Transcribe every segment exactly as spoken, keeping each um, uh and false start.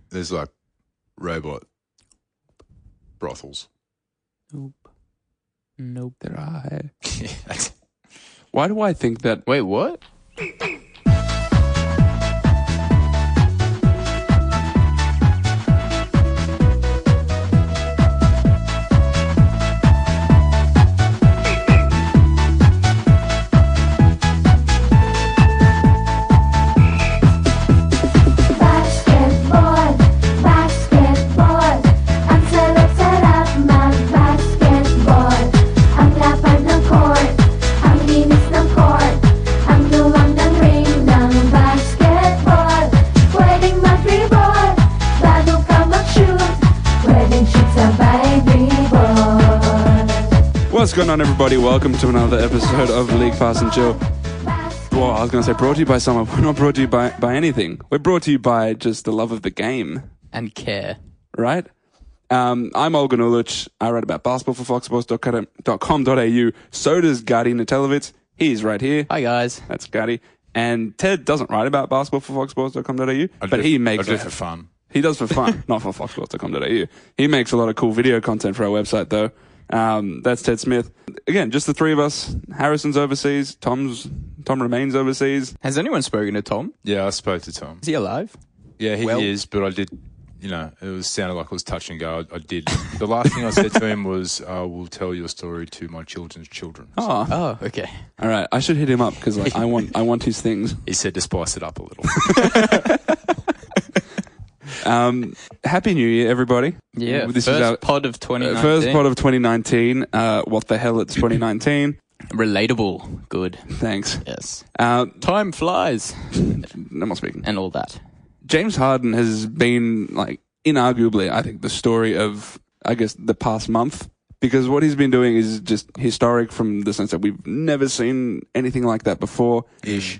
there's like robot brothels. Nope. Nope. There are. Yeah, that's- Why do I think that? Wait, what? Basketball, basketball. Ang sarap-sarap mag-basketball. Ang lapad ng court, ang linis ng court, ang luwang ng ring ng basketball. Pwedeng mag-dribble, bago ka mag-shoot. Pwedeng shoot sabay dribble. What's going on, everybody? Welcome to another episode of League Pass and Chill. Well, I was going to say brought to you by someone. We're not brought to you by, by anything. We're brought to you by just the love of the game, And care. right? Um, I'm Olgun Uluc. I write about basketball for fox sports dot com dot a u. So does Gadi Natelovitz. He's right here. Hi, guys. That's Gadi. And Ted doesn't write about basketball for fox sports dot com dot a u, I but do- he I makes do it for fun. He does for fun, not for fox sports dot com dot a u. He makes a lot of cool video content for our website, though. Um, that's Ted Smith. Again, just the three of us. Harrison's overseas. Tom's Tom remains overseas. Has anyone spoken to Tom? Yeah, I spoke to Tom. Is he alive? Yeah, he Well- is, but I did, you know, it was sounded like it was touch and go. I, I did. The last thing I said to him was, I will tell your story to my children's children. So Oh, Oh, okay. all right. I should hit him up because like, I want I want his things. he said to spice it up a little. Um, Happy New Year, everybody. Yeah, This first is our pod of twenty uh, nineteen. first pod of twenty nineteen. Uh, what the hell? It's twenty nineteen. Relatable. Good. Thanks. Yes. Uh, Time flies. no more speaking. And all that. James Harden has been, like, inarguably, I think, the story of, I guess, the past month. Because what he's been doing is just historic from the sense that we've never seen anything like that before. Ish.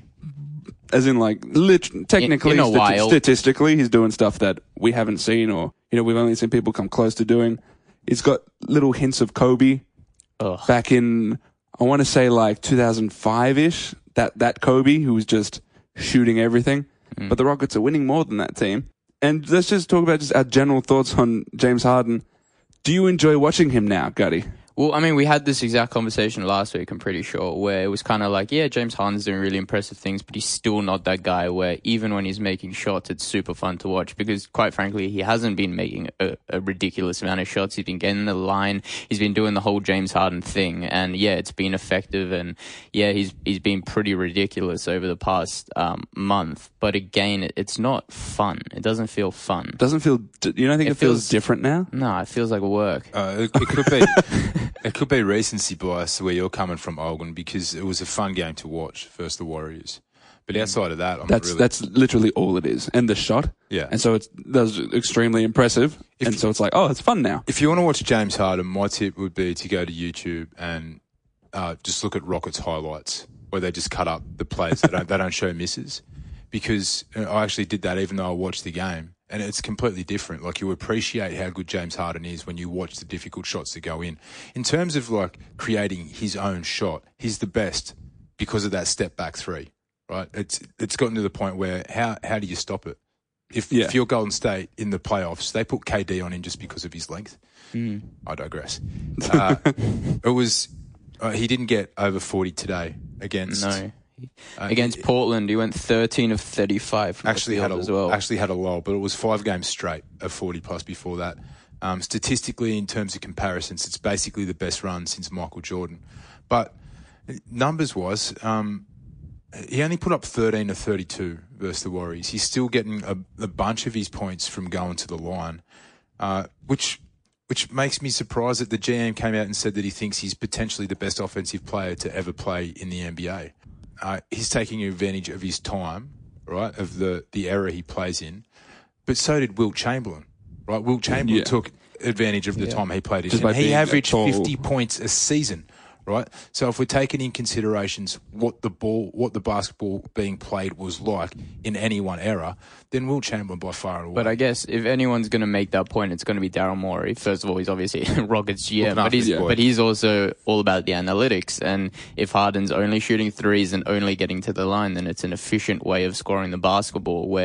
As in, like, lit- technically, in a stati- while. statistically, he's doing stuff that we haven't seen or, you know, we've only seen people come close to doing. He's got little hints of Kobe Ugh. back in, I want to say, like, two thousand five-ish. That, that Kobe who was just shooting everything. Mm. But the Rockets are winning more than that team. And let's just talk about just our general thoughts on James Harden. Do you enjoy watching him now, Gutty? Well, I mean, we had this exact conversation last week, I'm pretty sure, where it was kind of like, yeah, James Harden's doing really impressive things, but he's still not that guy where even when he's making shots, it's super fun to watch because, quite frankly, he hasn't been making a, a ridiculous amount of shots. He's been getting the line. He's been doing the whole James Harden thing. And, yeah, it's been effective. And, yeah, he's he's been pretty ridiculous over the past um, month. But, again, it, it's not fun. It doesn't feel fun. Doesn't feel, you don't think it, It feels, feels- different now? No, it feels like work. Uh, it, it could be. It could be recency bias where you're coming from, Olgun, because it was a fun game to watch versus the Warriors. But outside of that, I'm That's really... that's literally all it is. And the shot. Yeah. And so it's that's extremely impressive. If- and so it's like, oh, it's fun now. If you want to watch James Harden, my tip would be to go to YouTube and uh, just look at Rockets highlights where they just cut up the plays. they, don't, they don't show misses. Because uh, I actually did that even though I watched the game. And it's completely different. Like, you appreciate how good James Harden is when you watch the difficult shots that go in. In terms of, like, creating his own shot, he's the best because of that step back three, right? It's it's gotten to the point where how, how do you stop it? If, Yeah. if you're Golden State in the playoffs, they put K D on him just because of his length. Mm. I digress. Uh, it was uh, he didn't get over forty today against. No. uh, Against he- Portland, he went thirteen of thirty-five from actually the had field a as well. actually had a lull, but it was five games straight of forty plus before that. Um, statistically, in terms of comparisons, it's basically the best run since Michael Jordan. But numbers wise, um, he only put up thirteen of thirty-two versus the Warriors. He's still getting a, a bunch of his points from going to the line, uh, which which makes me surprised that the G M came out and said that he thinks he's potentially the best offensive player to ever play in the N B A. Uh, he's taking advantage of his time, right, of the, the era he plays in. But so did Wilt Chamberlain, right? Wilt Chamberlain Yeah. took advantage of the time he played in. Just by And he being averaged tall. fifty points a season, right? So if we're taking in considerations what the ball, what the basketball being played was like in any one era, then Wilt Chamberlain by far and away. But I guess if anyone's going to make that point, it's going to be Daryl Morey. First of all, he's obviously Rockets G M, Looking but after he's his boy. but he's also all about the analytics. And if Harden's only shooting threes and only getting to the line, then it's an efficient way of scoring the basketball. Where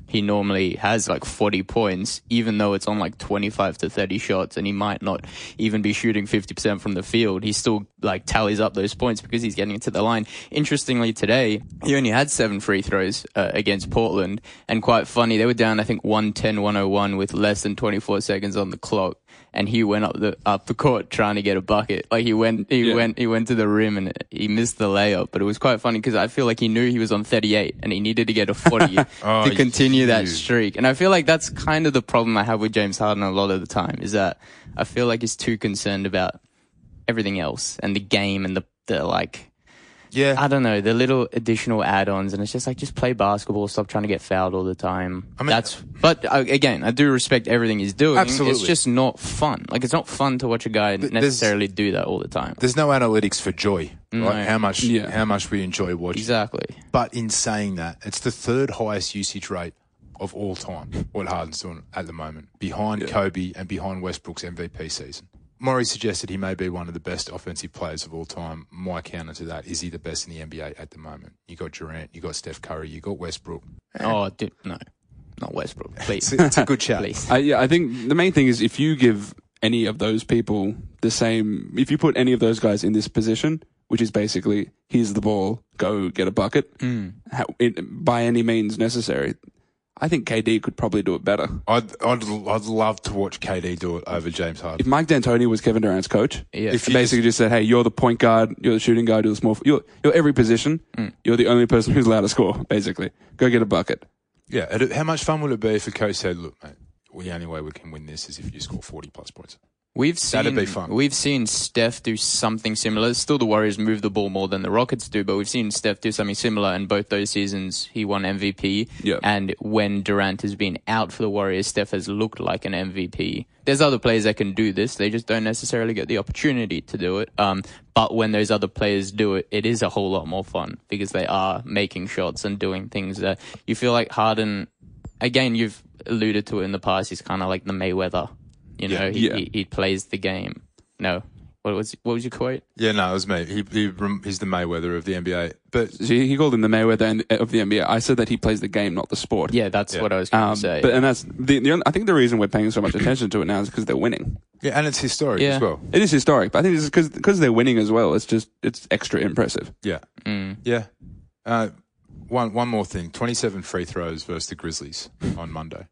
he normally has like forty points, even though it's on like twenty-five to thirty shots and he might not even be shooting fifty percent from the field. He still like tallies up those points because he's getting it to the line. Interestingly, today, he only had seven free throws uh, against Portland, and quite funny, they were down, I think, one ten, one oh one with less than twenty-four seconds on the clock. And he went up the up the court trying to get a bucket. Like he went, he Yeah. went, he went to the rim and he missed the layup. But it was quite funny because I feel like he knew he was on thirty-eight and he needed to get a forty Oh, to continue that you. streak. And I feel like that's kind of the problem I have with James Harden a lot of the time, is that I feel like he's too concerned about everything else and the game and the the like. Yeah. I don't know, the little additional add-ons, and it's just like, just play basketball, stop trying to get fouled all the time. I mean- That's, but uh, again, I do respect everything he's doing. Absolutely. It's just not fun. Like, it's not fun to watch a guy there's- necessarily do that all the time. There's no analytics for joy, No. right? How much, Yeah. how much we enjoy watching. Exactly. But in saying that, it's the third highest usage rate of all time, what Harden's doing at the moment, behind Kobe and behind Westbrook's M V P season. Maury suggested he may be one of the best offensive players of all time. My counter to that, is he the best in the N B A at the moment? You got Durant, you got Steph Curry, you got Westbrook. Oh, di- no. Not Westbrook, please. It's, it's a good chat. Please. I, yeah, I think the main thing is if you give any of those people the same, if you put any of those guys in this position, which is basically, here's the ball, go get a bucket, Mm. how, it, by any means necessary, I think K D could probably do it better. I'd, I'd, I'd love to watch K D do it over James If Harden. Mike D'Antoni was Kevin Durant's coach, Yeah. If and you basically just, said, hey, you're the point guard, you're the shooting guard, you're the small, you're, you're every position, Mm. you're the only person who's allowed to score, basically. Go get a bucket. Yeah, it, how much fun would it be if a coach said, look, mate, well, the only way we can win this is if you score forty plus points. We've seen, That'd be fun. We've seen Steph do something similar. Still, the Warriors move the ball more than the Rockets do, but we've seen Steph do something similar. And both those seasons, he won M V P. Yeah. And when Durant has been out for the Warriors, Steph has looked like an M V P. There's other players that can do this. They just don't necessarily get the opportunity to do it. Um, but when those other players do it, it is a whole lot more fun because they are making shots and doing things that you feel like Harden, again, you've alluded to it in the past, he's kind of like the Mayweather. You know, Yeah. he, Yeah. he he plays the game. No, what was what was your quote? Yeah, no, it was me. He, he he's the Mayweather of the N B A. But So he he called him the Mayweather and- of the N B A. I said that he plays the game, not the sport. Yeah, that's Yeah. what I was going to Um, say. but and that's the, the only- I think the reason we're paying so much attention to it now is because they're winning. yeah, and it's historic Yeah. as well. It is historic, but I think it's because because they're winning as well. It's just it's extra impressive. Yeah, Mm. yeah. Uh, one one more thing: twenty-seven free throws versus the Grizzlies on Monday.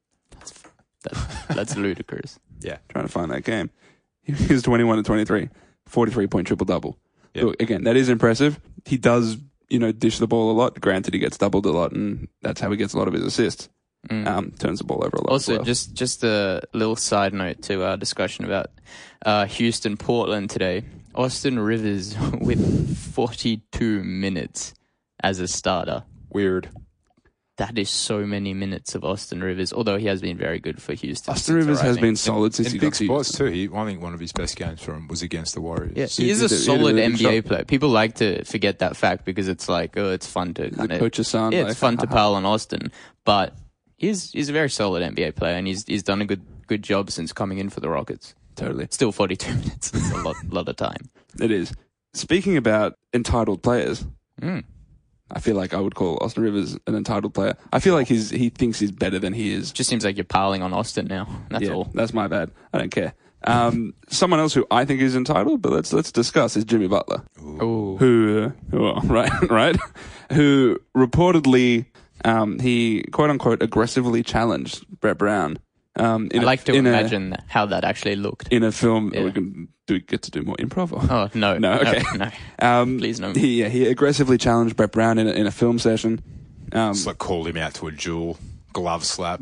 That's, that's ludicrous. Yeah, Trying to find that game. He was twenty-one to twenty-three, forty-three point triple double. Yeah. Look, again, that is impressive. He does, you know, dish the ball a lot. Granted, he gets doubled a lot, and that's how he gets a lot of his assists. Mm. Um, turns the ball over a lot. Also, as well. just just a little side note to our discussion about uh, Houston Portland today. Austin Rivers with forty-two minutes as a starter. weird. That is so many minutes of Austin Rivers, although he has been very good for Houston. Austin since Rivers has arriving. been solid since In he big got to spots Houston. too. He, I think one of his best games for him was against the Warriors. Yeah, He he is did a a- he did a solid really N good B A job. player. People like to forget that fact because it's like, oh, it's fun to The kind of coach's son. yeah, like, it's fun to pal on Austin, but he's he's a very solid N B A player, and he's he's done a good good job since coming in for the Rockets. Totally, Still forty-two minutes. It's a lot lot of time. it is. Speaking about entitled players, Mm. I feel like I would call Austin Rivers an entitled player. I feel like he's he thinks he's better than he is. Just seems like you're piling on Austin now. That's yeah, all. That's my bad. I don't care. Um, someone else who I think is entitled, but let's let's discuss is Jimmy Butler, Oh, who, uh, well, right, right, who reportedly um, he quote unquote aggressively challenged Brett Brown. Um, in I a- like to in imagine how that actually looked. a, in a film. Yeah. We can do get to do more improv. Or, Oh no, No, okay. no. um, Please no. He yeah, he aggressively challenged Brett Brown in a, in a film session. Um, It's like called him out to a duel, glove slap.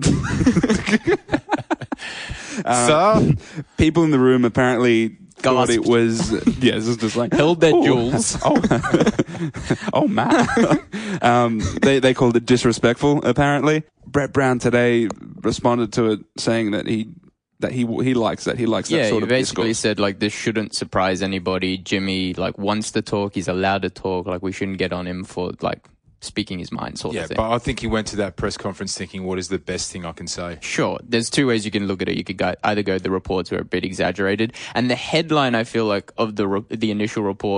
Um, people in the room apparently thought Gasped. it was yeah, this is just like Held their "Oh, jewels. Oh, oh man! um, they they called it disrespectful. Apparently, Brett Brown today responded to it saying that he that he he likes that he likes that Yeah, sort you of basically discourse. said like this shouldn't surprise anybody. Jimmy like wants to talk. He's allowed to talk. Like we shouldn't get on him for like speaking his mind, sort Yeah, of thing. but I think he went to that press conference thinking, what is the best thing I can say? Sure, there's two ways you can look at it. You could go, either go the reports were a bit exaggerated, and the headline I feel like of the re- the initial report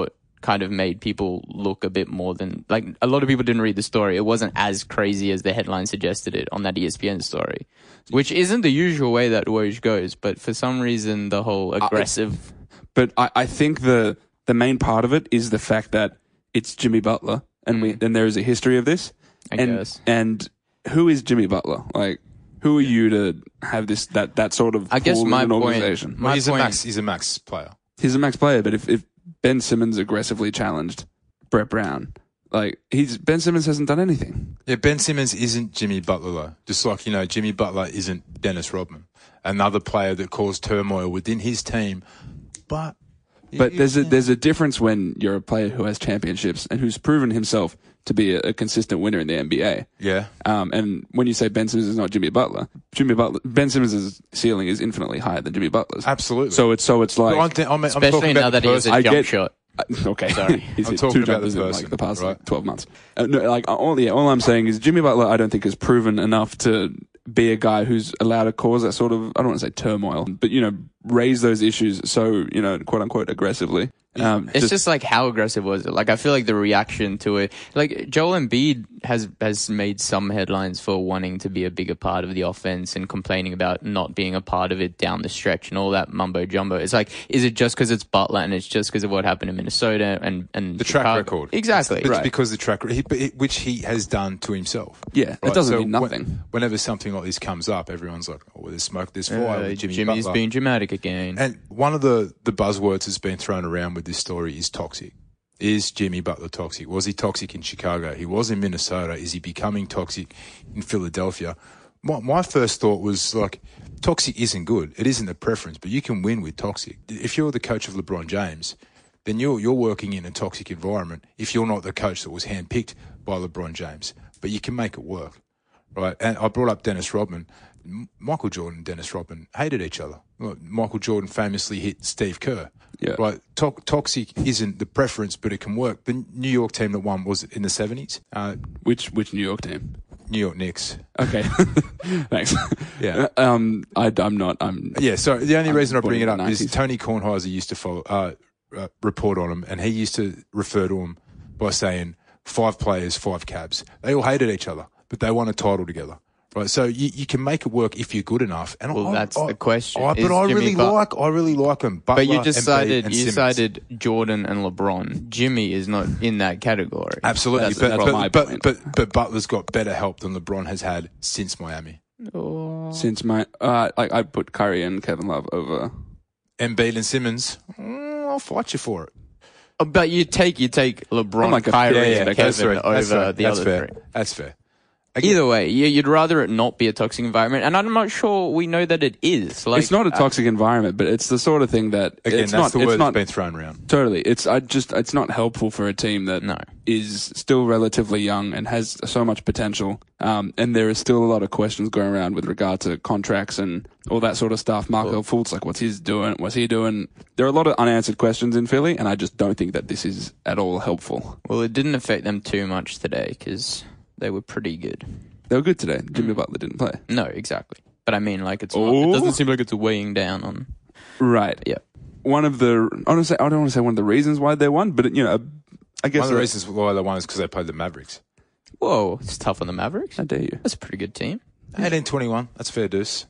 kind of made people look a bit more than, like, a lot of people didn't read the story. It wasn't as crazy as the headline suggested it on that E S P N story, which isn't the usual way that Woj goes, but for some reason the whole aggressive... I, but I, I think the the main part of it is the fact that it's Jimmy Butler, and we and there is a history of this. I and, guess. And who is Jimmy Butler? Like, who are you to have this that, that sort of I guess pull in my an point- organization? my Well, he's point- a max. He's a max player. He's a max player, but if, if Ben Simmons aggressively challenged Brett Brown, like he's Ben Simmons hasn't done anything. Yeah, Ben Simmons isn't Jimmy Butler though. Just like, you know, Jimmy Butler isn't Dennis Rodman, another player that caused turmoil within his team. But But you- there's a there's a difference when you're a player who has championships and who's proven himself to be a, a consistent winner in the N B A. yeah, Um, and when you say Ben Simmons is not Jimmy Butler, Jimmy Butler, Ben Simmons' ceiling is infinitely higher than Jimmy Butler's. absolutely. So it's so it's like But I'm, th- I'm, I'm Especially talking now about that the he has a person. I jump get- shot. okay, Sorry. he's I'm hit talking two about the jumpers in person, like the past like right? twelve months. Uh, no, like all yeah, all I'm saying is Jimmy Butler, I don't think has proven enough to be a guy who's allowed to cause that sort of, I don't want to say turmoil, but you know, raise those issues so, you know, quote unquote aggressively. Um, It's just, like, how aggressive was it? Like, I feel like the reaction to it, like, Joel Embiid has has made some headlines for wanting to be a bigger part of the offense and complaining about not being a part of it down the stretch and all that mumbo jumbo. It's like, is it just because it's Butler and it's just because of what happened in Minnesota and and The Chicago? track record. Exactly. It's Right. because the track record, he- which he has done to himself. Yeah, it Right? doesn't So mean when- nothing. whenever something like this comes up, everyone's like, oh, there's smoke, there's fire Uh, with Jimmy Jimmy's Butler. being dramatic again. And one of the, the buzzwords that's been thrown around with this story is toxic. Is Jimmy Butler toxic? Was he toxic in Chicago? He was in Minnesota. Is he becoming toxic in Philadelphia? My, my first thought was like, toxic isn't good. It isn't a preference, but you can win with toxic. If you're the coach of LeBron James, then you're, you're working in a toxic environment if you're not the coach that was handpicked by LeBron James. But you can make it work, right? And I brought up Dennis Rodman. M- Michael Jordan and Dennis Rodman hated each other. Well, Michael Jordan famously hit Steve Kerr. Yeah. Right. To- toxic isn't the preference, but it can work. The New York team that won was in the seventies. Uh, Which which New York team? New York Knicks. Okay, thanks. Yeah. Um, I, I'm not. I'm. Yeah. So the only I'm reason I born bring it in up the is nineties. Tony Kornheiser used to follow, uh, uh, report on him, and he used to refer to him by saying five players, five cabs. They all hated each other, but they won a title together. Right, so you, you can make it work if you're good enough. And Well, I, that's I, the question. I, Is but I Jimmy really But- like, I really like him. Butler, But you just Embiid, cited and you Simmons. cited Jordan and LeBron. Jimmy is not in that category. Absolutely, That's- but, that's but, my but, point. but but Butler's got better help than LeBron has had since Miami. Oh. Since my, uh, like I put Curry and Kevin Love over. Embiid and Simmons, mm, I'll fight you for it. Oh, But you take you take LeBron, I'm like a- Kyrie, yeah, yeah, and that's Kevin right. over That's right. the That's other fair. three. That's fair. Either way, you- you'd rather it not be a toxic environment, and I'm not sure we know that it is. Like, It's not a toxic environment, but it's the sort of thing that Again, it's that's not. the it's word not that's been thrown around. totally. It's I just it's not helpful for a team that No. is still relatively young and has so much potential. Um, and there is still a lot of questions going around with regard to contracts and all that sort of stuff. Marco Fultz, like, what's he doing? What's he doing? There are a lot of unanswered questions in Philly, and I just don't think that this is at all helpful. Well, it didn't affect them too much today because they were pretty good. They were good today. Jimmy Butler didn't play. No, exactly. But I mean, like, it's not, Oh. it doesn't seem like it's weighing down on. Right. Yeah. One of the I don't say I don't want to say one of the reasons why they won, but you know, I guess One of the uh, reasons why they won is because they played the Mavericks. Whoa, it's tough on the Mavericks. How dare you? That's a pretty good team. eighteen twenty-one, that's fair deuce.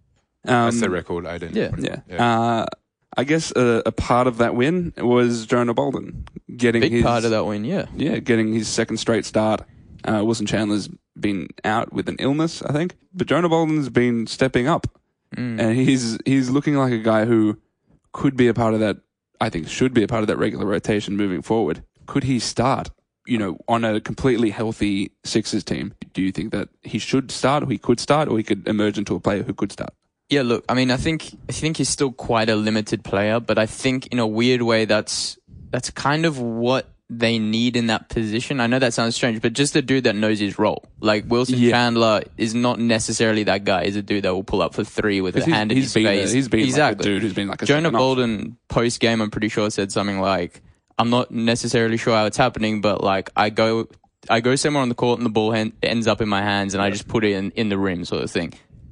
Um, That's their record, eighteen yeah. twenty-one. Yeah. Uh, I guess a, a part of that win was Jonah Bolden getting Big his part of that win, yeah. yeah, getting his second straight start. Uh, Wilson Chandler's been out with an illness, I think, but Jonah Bolden's been stepping up, Mm. and he's he's looking like a guy who could be a part of that. I think should be a part of that regular rotation moving forward. Could he start? You know, on a completely healthy Sixers team, do you think that he should start, or he could start, or he could emerge into a player who could start? Yeah, look, I mean, I think I think he's still quite a limited player, but I think in a weird way that's that's kind of what they need in that position. I know that sounds strange, but just a dude that knows his role. Like Wilson Yeah. Chandler is not necessarily that guy. He's a dude that will pull up for three with a He's, hand in he's his been face. a, he's been exactly. like a dude who's been like a Jonah second off. Bolden post game, I'm pretty sure said something like, "I'm not necessarily sure how it's happening, but like I go." I go somewhere on the court and the ball hand, ends up in my hands and I just put it in, in the rim sort of thing.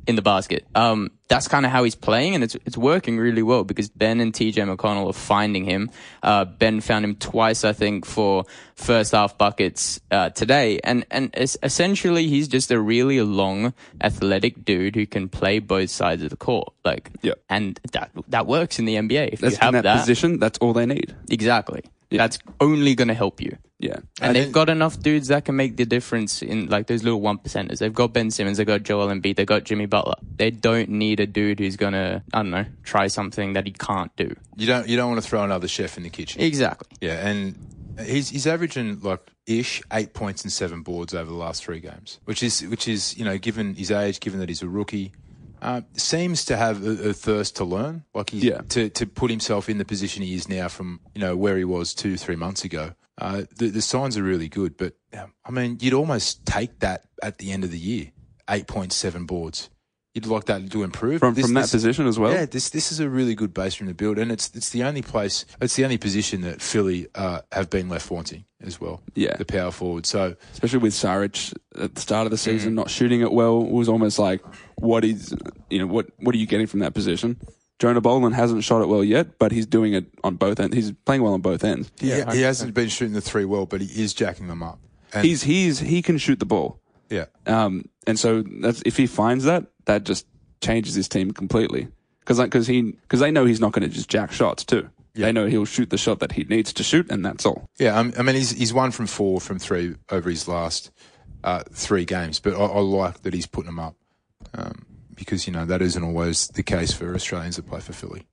in the basket. Um, that's kind of how he's playing, and it's it's working really well because Ben and T J McConnell are finding him. Uh, Ben found him twice, I think, for first half buckets uh, today, and and es- essentially he's just a really long, athletic dude who can play both sides of the court. Like, Yep. and that that works in the N B A. If That's you have in that, that, position. That's all they need. exactly, that's only going to help you. Yeah. And And they've then- got enough dudes that can make the difference in like those little one percenters. They've got Ben Simmons, they've got Joel Embiid, they've got Jimmy Butler. They don't need a dude who's gonna, I don't know, try something that he can't do. You don't you don't want to throw another chef in the kitchen. Exactly. Yeah, and he's he's averaging like ish eight points and seven boards over the last three games, which is which is you know given his age, given that he's a rookie, uh, seems to have a, a thirst to learn, like he Yeah. to to put himself in the position he is now from you know where he was two three months ago. Uh, the the signs are really good, but um, I mean you'd almost take that at the end of the year, eight point seven boards. You'd like that to improve From This- from that this- position as well. Yeah, this this is a really good base room to build, and it's it's the only place, it's the only position that Philly uh, have been left wanting as well. Yeah. the power forward. So Especially with Saric at the start of the season Mm. not shooting it well, it was almost like, what is, you know, what what are you getting from that position? Jonah Bolden hasn't shot it well yet, but he's doing it on both ends. He's playing well on both ends. he, Yeah, he hasn't been shooting the three well, but he is jacking them up. And He's he's he can shoot the ball. yeah, Um, and so that's if he finds that, that just changes his team completely. Because because he because they know he's not going to just jack shots too. Yeah. They know he'll shoot the shot that he needs to shoot, and that's all. yeah. Um, I mean, he's he's one from four from three over his last uh, three games, but I, I like that he's putting them up um, because you know that isn't always the case for Australians that play for Philly.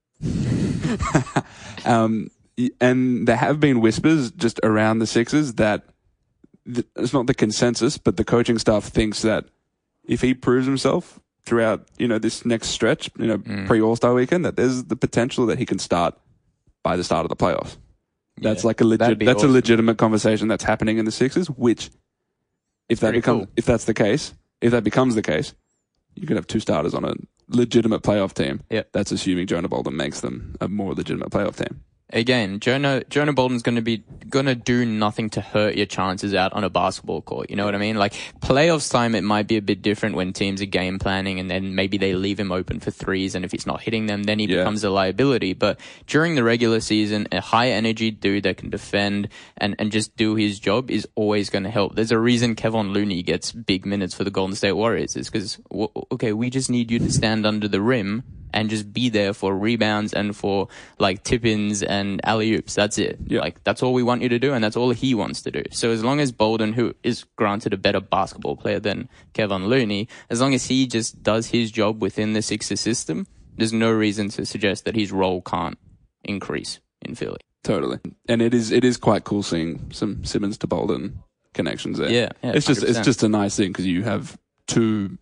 Um, and there have been whispers just around the Sixers that th- it's not the consensus, but the coaching staff thinks that if he proves himself throughout, you know, this next stretch, you know, pre All Star weekend, that there's the potential that he can start by the start of the playoffs. That's Yeah, like a legit. that'd be That's awesome. a legitimate conversation that's happening in the Sixers. Which, if that Pretty becomes, cool. if that's the case, if that becomes the case, you could have two starters on a legitimate playoff team. Yep. That's assuming Jonah Bolden makes them a more legitimate playoff team. Again, Jonah Jonah Bolden's going to be going to do nothing to hurt your chances out on a basketball court. You know what I mean? Like playoffs time, it might be a bit different when teams are game planning, and then maybe they leave him open for threes, and if he's not hitting them, then he Yeah. becomes a liability. But during the regular season, a high energy dude that can defend and and just do his job is always going to help. There's a reason Kevon Looney gets big minutes for the Golden State Warriors. It's because w- okay, we just need you to stand under the rim and just be there for rebounds and for like tip-ins and alley-oops. That's it. Yeah. Like that's all we want you to do, and that's all he wants to do. So as long as Bolden, who is granted a better basketball player than Kevon Looney, as long as he just does his job within the Sixers system, there's no reason to suggest that his role can't increase in Philly. Totally. And it is it is quite cool seeing some Simmons to Bolden connections there. Yeah, yeah, it's just one hundred it's percent. just a nice thing because you have two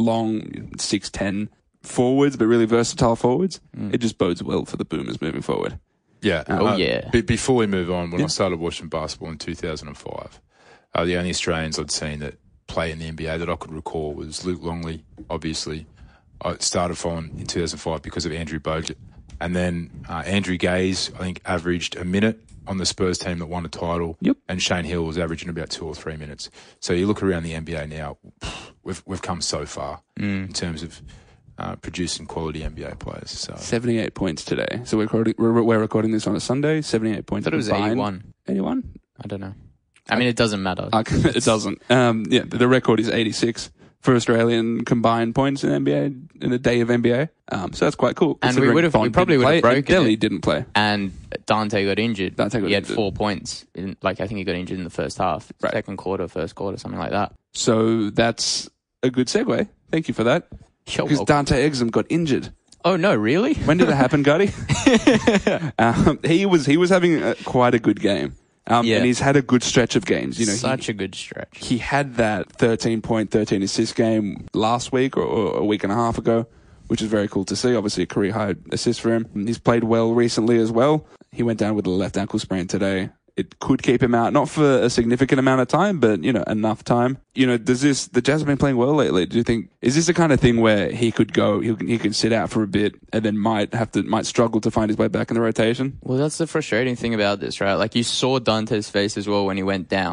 long six ten forwards, but really versatile forwards. Mm. It just bodes well for the Boomers moving forward. Yeah. Oh, Uh, yeah. be- before we move on, when Yeah. I started watching basketball in two thousand five, uh, the only Australians I'd seen that play in the N B A that I could recall was Luke Longley, obviously. I started following in two thousand five because of Andrew Bogut. And then uh, Andrew Gaze, I think, averaged a minute on the Spurs team that won a title. Yep. And Shane Hill was averaging about two or three minutes. So you look around the N B A now, we've we've come so far Mm. in terms of uh, producing quality N B A players. So seventy-eight points today. So we're recording, we're, we're recording this on a Sunday. seventy-eight points. I thought it was combined. eighty-one. eighty-one? I don't know. I mean, it doesn't matter. Uh, it doesn't. Um, yeah, the record is eighty-six for Australian combined points in N B A in a day of N B A. Um, so that's quite cool. And we considering would've- we Bond probably didn't would've play and broken Delhi it. didn't play. And Dante got injured. Dante got he had injured. four points. In, like, I think he got injured in the first half. Right. Second quarter, first quarter, something like that. So that's a good segue. Thank you for that. You're Because welcome. Dante Exum got injured. Oh, no, really? When did it happen, Gutty? um, he was he was having a, quite a good game, um, Yeah. and he's had a good stretch of games. You know, Such he, a good stretch. he had that thirteen point, thirteen assist game last week or, or a week and a half ago, which is very cool to see. Obviously, a career high assist for him. He's played well recently as well. He went down with a left ankle sprain today. It could keep him out, not for a significant amount of time, but, you know, enough time. You know, does this, the Jazz have been playing well lately. Do you think, is this the kind of thing where he could go, he can, he can sit out for a bit and then might have to, might struggle to find his way back in the rotation? Well, that's the frustrating thing about this, right? Like, you saw Dante's face as well when he went down.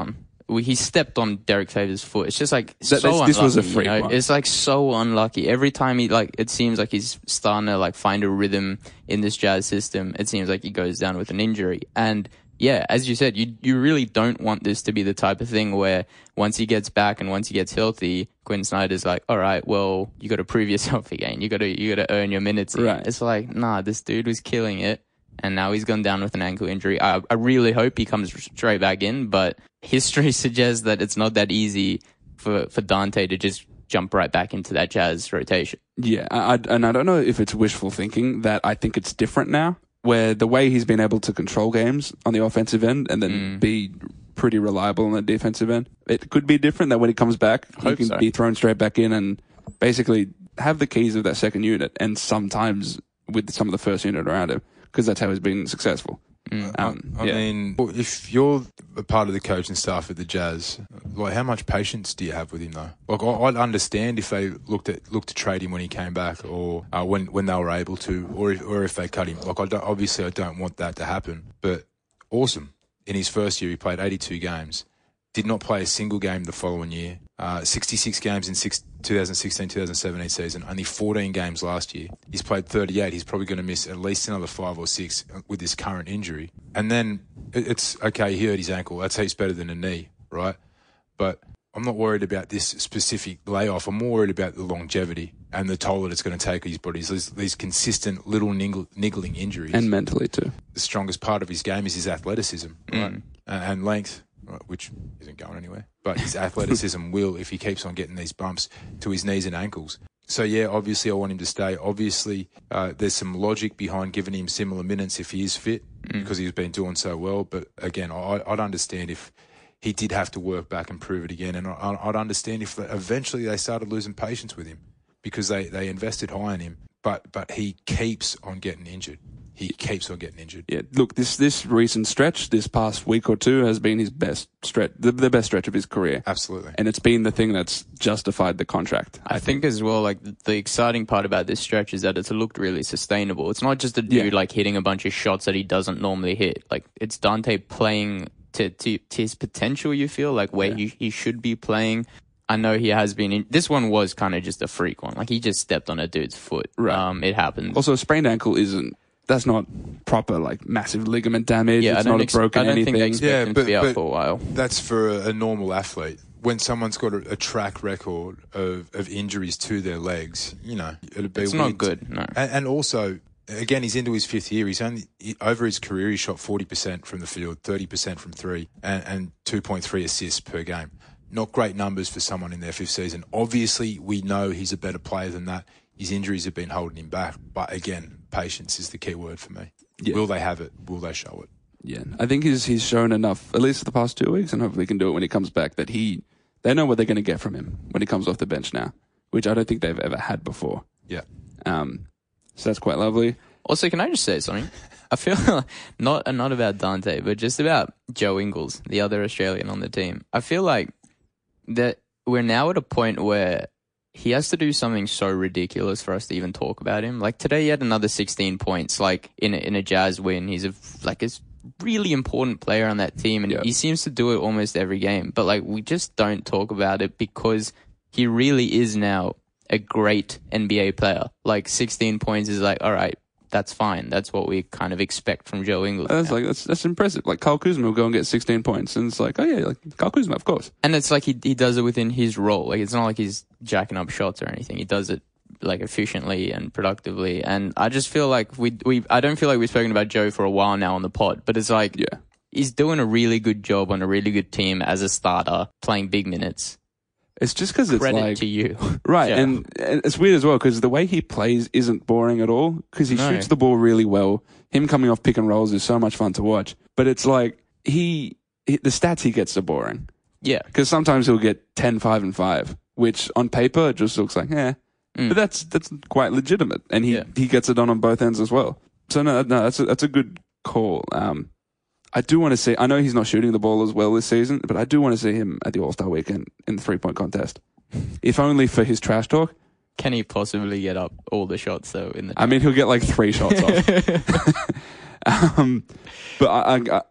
he stepped on Derek Favors' foot. It's just like That- so this- unlucky. this was a you freak know? one. It's like so unlucky. Every time he like, it seems like he's starting to like find a rhythm in this Jazz system. It seems like he goes down with an injury. And yeah, as you said, you you really don't want this to be the type of thing where once he gets back and once he gets healthy, Quinn Snyder's like, all right, well, you got to prove yourself again. You got to you got to earn your minutes. Again. Right. It's like, nah, this dude was killing it. And now he's gone down with an ankle injury. I, I really hope he comes straight back in, but history suggests that it's not that easy for, for Dante to just jump right back into that Jazz rotation. Yeah, I, I, and I don't know if it's wishful thinking that I think it's different now, where the way he's been able to control games on the offensive end and then Mm. be pretty reliable on the defensive end, it could be different that when he comes back, he Hope can so. be thrown straight back in and basically have the keys of that second unit and sometimes with some of the first unit around him, because that's how he's been successful. Um, I yeah. mean, if you're a part of the coaching staff at the Jazz, like how much patience do you have with him though? Like I- I'd understand if they looked at looked to trade him when he came back, or uh, when when they were able to, or if, or if they cut him. Like I don't, obviously I don't want that to happen. But awesome. In his first year, he played eighty-two games. Did not play a single game the following year. Uh, sixty-six games in six, twenty sixteen twenty seventeen season. Only fourteen games last year. He's played thirty-eight. He's probably going to miss at least another five or six with this current injury. And then it- it's okay. He hurt his ankle. That's heaps better than a knee, right? But I'm not worried about this specific layoff. I'm more worried about the longevity and the toll that it's going to take on his body. These, these consistent little niggle, niggling injuries. And mentally too. The strongest part of his game is his athleticism, right? Mm. And, and length, right, which isn't going anywhere. But his athleticism will, if he keeps on getting these bumps to his knees and ankles. So, yeah, obviously I want him to stay. Obviously, uh, there's some logic behind giving him similar minutes if he is fit, mm. because he's been doing so well. But, again, I, I'd understand if he did have to work back and prove it again. And I, I'd understand if eventually they started losing patience with him because they, they invested high in him. But but he keeps on getting injured. He keeps on getting injured. Yeah, look, this this recent stretch, this past week or two, has been his best stretch, the, the best stretch of his career. Absolutely. And it's been the thing that's justified the contract. I, I think. think as well, like the exciting part about this stretch is that it's looked really sustainable. It's not just a dude yeah. like hitting a bunch of shots that he doesn't normally hit. Like it's Dante playing to to, to his potential. You feel like where yeah. he he should be playing. I know he has been in. This one was kind of just a freak one. Like he just stepped on a dude's foot. Right. Um, it happened. Also, a sprained ankle isn't. That's not proper like massive ligament damage. Yeah, it's I don't not ex- a broken I don't anything. think they expect yeah, him but, to be out but for a while. That's for a, a normal athlete. When someone's got a, a track record of, of injuries to their legs, you know, it'd be it's weird not good. No, and, and also. Again, he's into his fifth year. He's only he, over his career. He shot forty percent from the field, thirty percent from three, and, and two point three assists per game. Not great numbers for someone in their fifth season. Obviously, we know he's a better player than that. His injuries have been holding him back. But again, patience is the key word for me. Yeah. Will they have it? Will they show it? Yeah, I think he's he's shown enough, at least the past two weeks, and hopefully he can do it when he comes back. That he they know what they're going to get from him when he comes off the bench now, which I don't think they've ever had before. Yeah. Um. So that's quite lovely. Also, can I just say something? I feel not not about Dante, but just about Joe Ingles, the other Australian on the team. I feel like that we're now at a point where he has to do something so ridiculous for us to even talk about him. Like today, he had another sixteen points, like in a, in a Jazz win. He's a like a really important player on that team, and yeah. he seems to do it almost every game. But like we just don't talk about it because he really is now a great N B A player. Like sixteen points is like, all right, that's fine. That's what we kind of expect from Joe Ingles. That's now. like that's that's impressive. Like Kyle Kuzma will go and get sixteen points, and it's like, oh yeah, like Kyle Kuzma, of course. And it's like he he does it within his role. Like it's not like he's jacking up shots or anything. He does it like efficiently and productively. And I just feel like we we I don't feel like we've spoken about Joe for a while now on the pod, but it's like yeah. he's doing a really good job on a really good team as a starter, playing big minutes. It's just because it's Credit like to you, right? Yeah. And, and it's weird as well because the way he plays isn't boring at all. Because he No. shoots the ball really well. Him coming off pick and rolls is so much fun to watch. But it's like he, he the stats he gets are boring. Yeah, Because sometimes he'll get ten, five, and five, which on paper it just looks like eh. Mm. But that's that's quite legitimate, and he, Yeah. he gets it done on both ends as well. So no, no, that's a, that's a good call. Um, I do want to see. I know he's not shooting the ball as well this season, but I do want to see him at the All Star Weekend in the three point contest, if only for his trash talk. can he possibly get up all the shots though? In the I mean, he'll get like three shots off. um, but I, I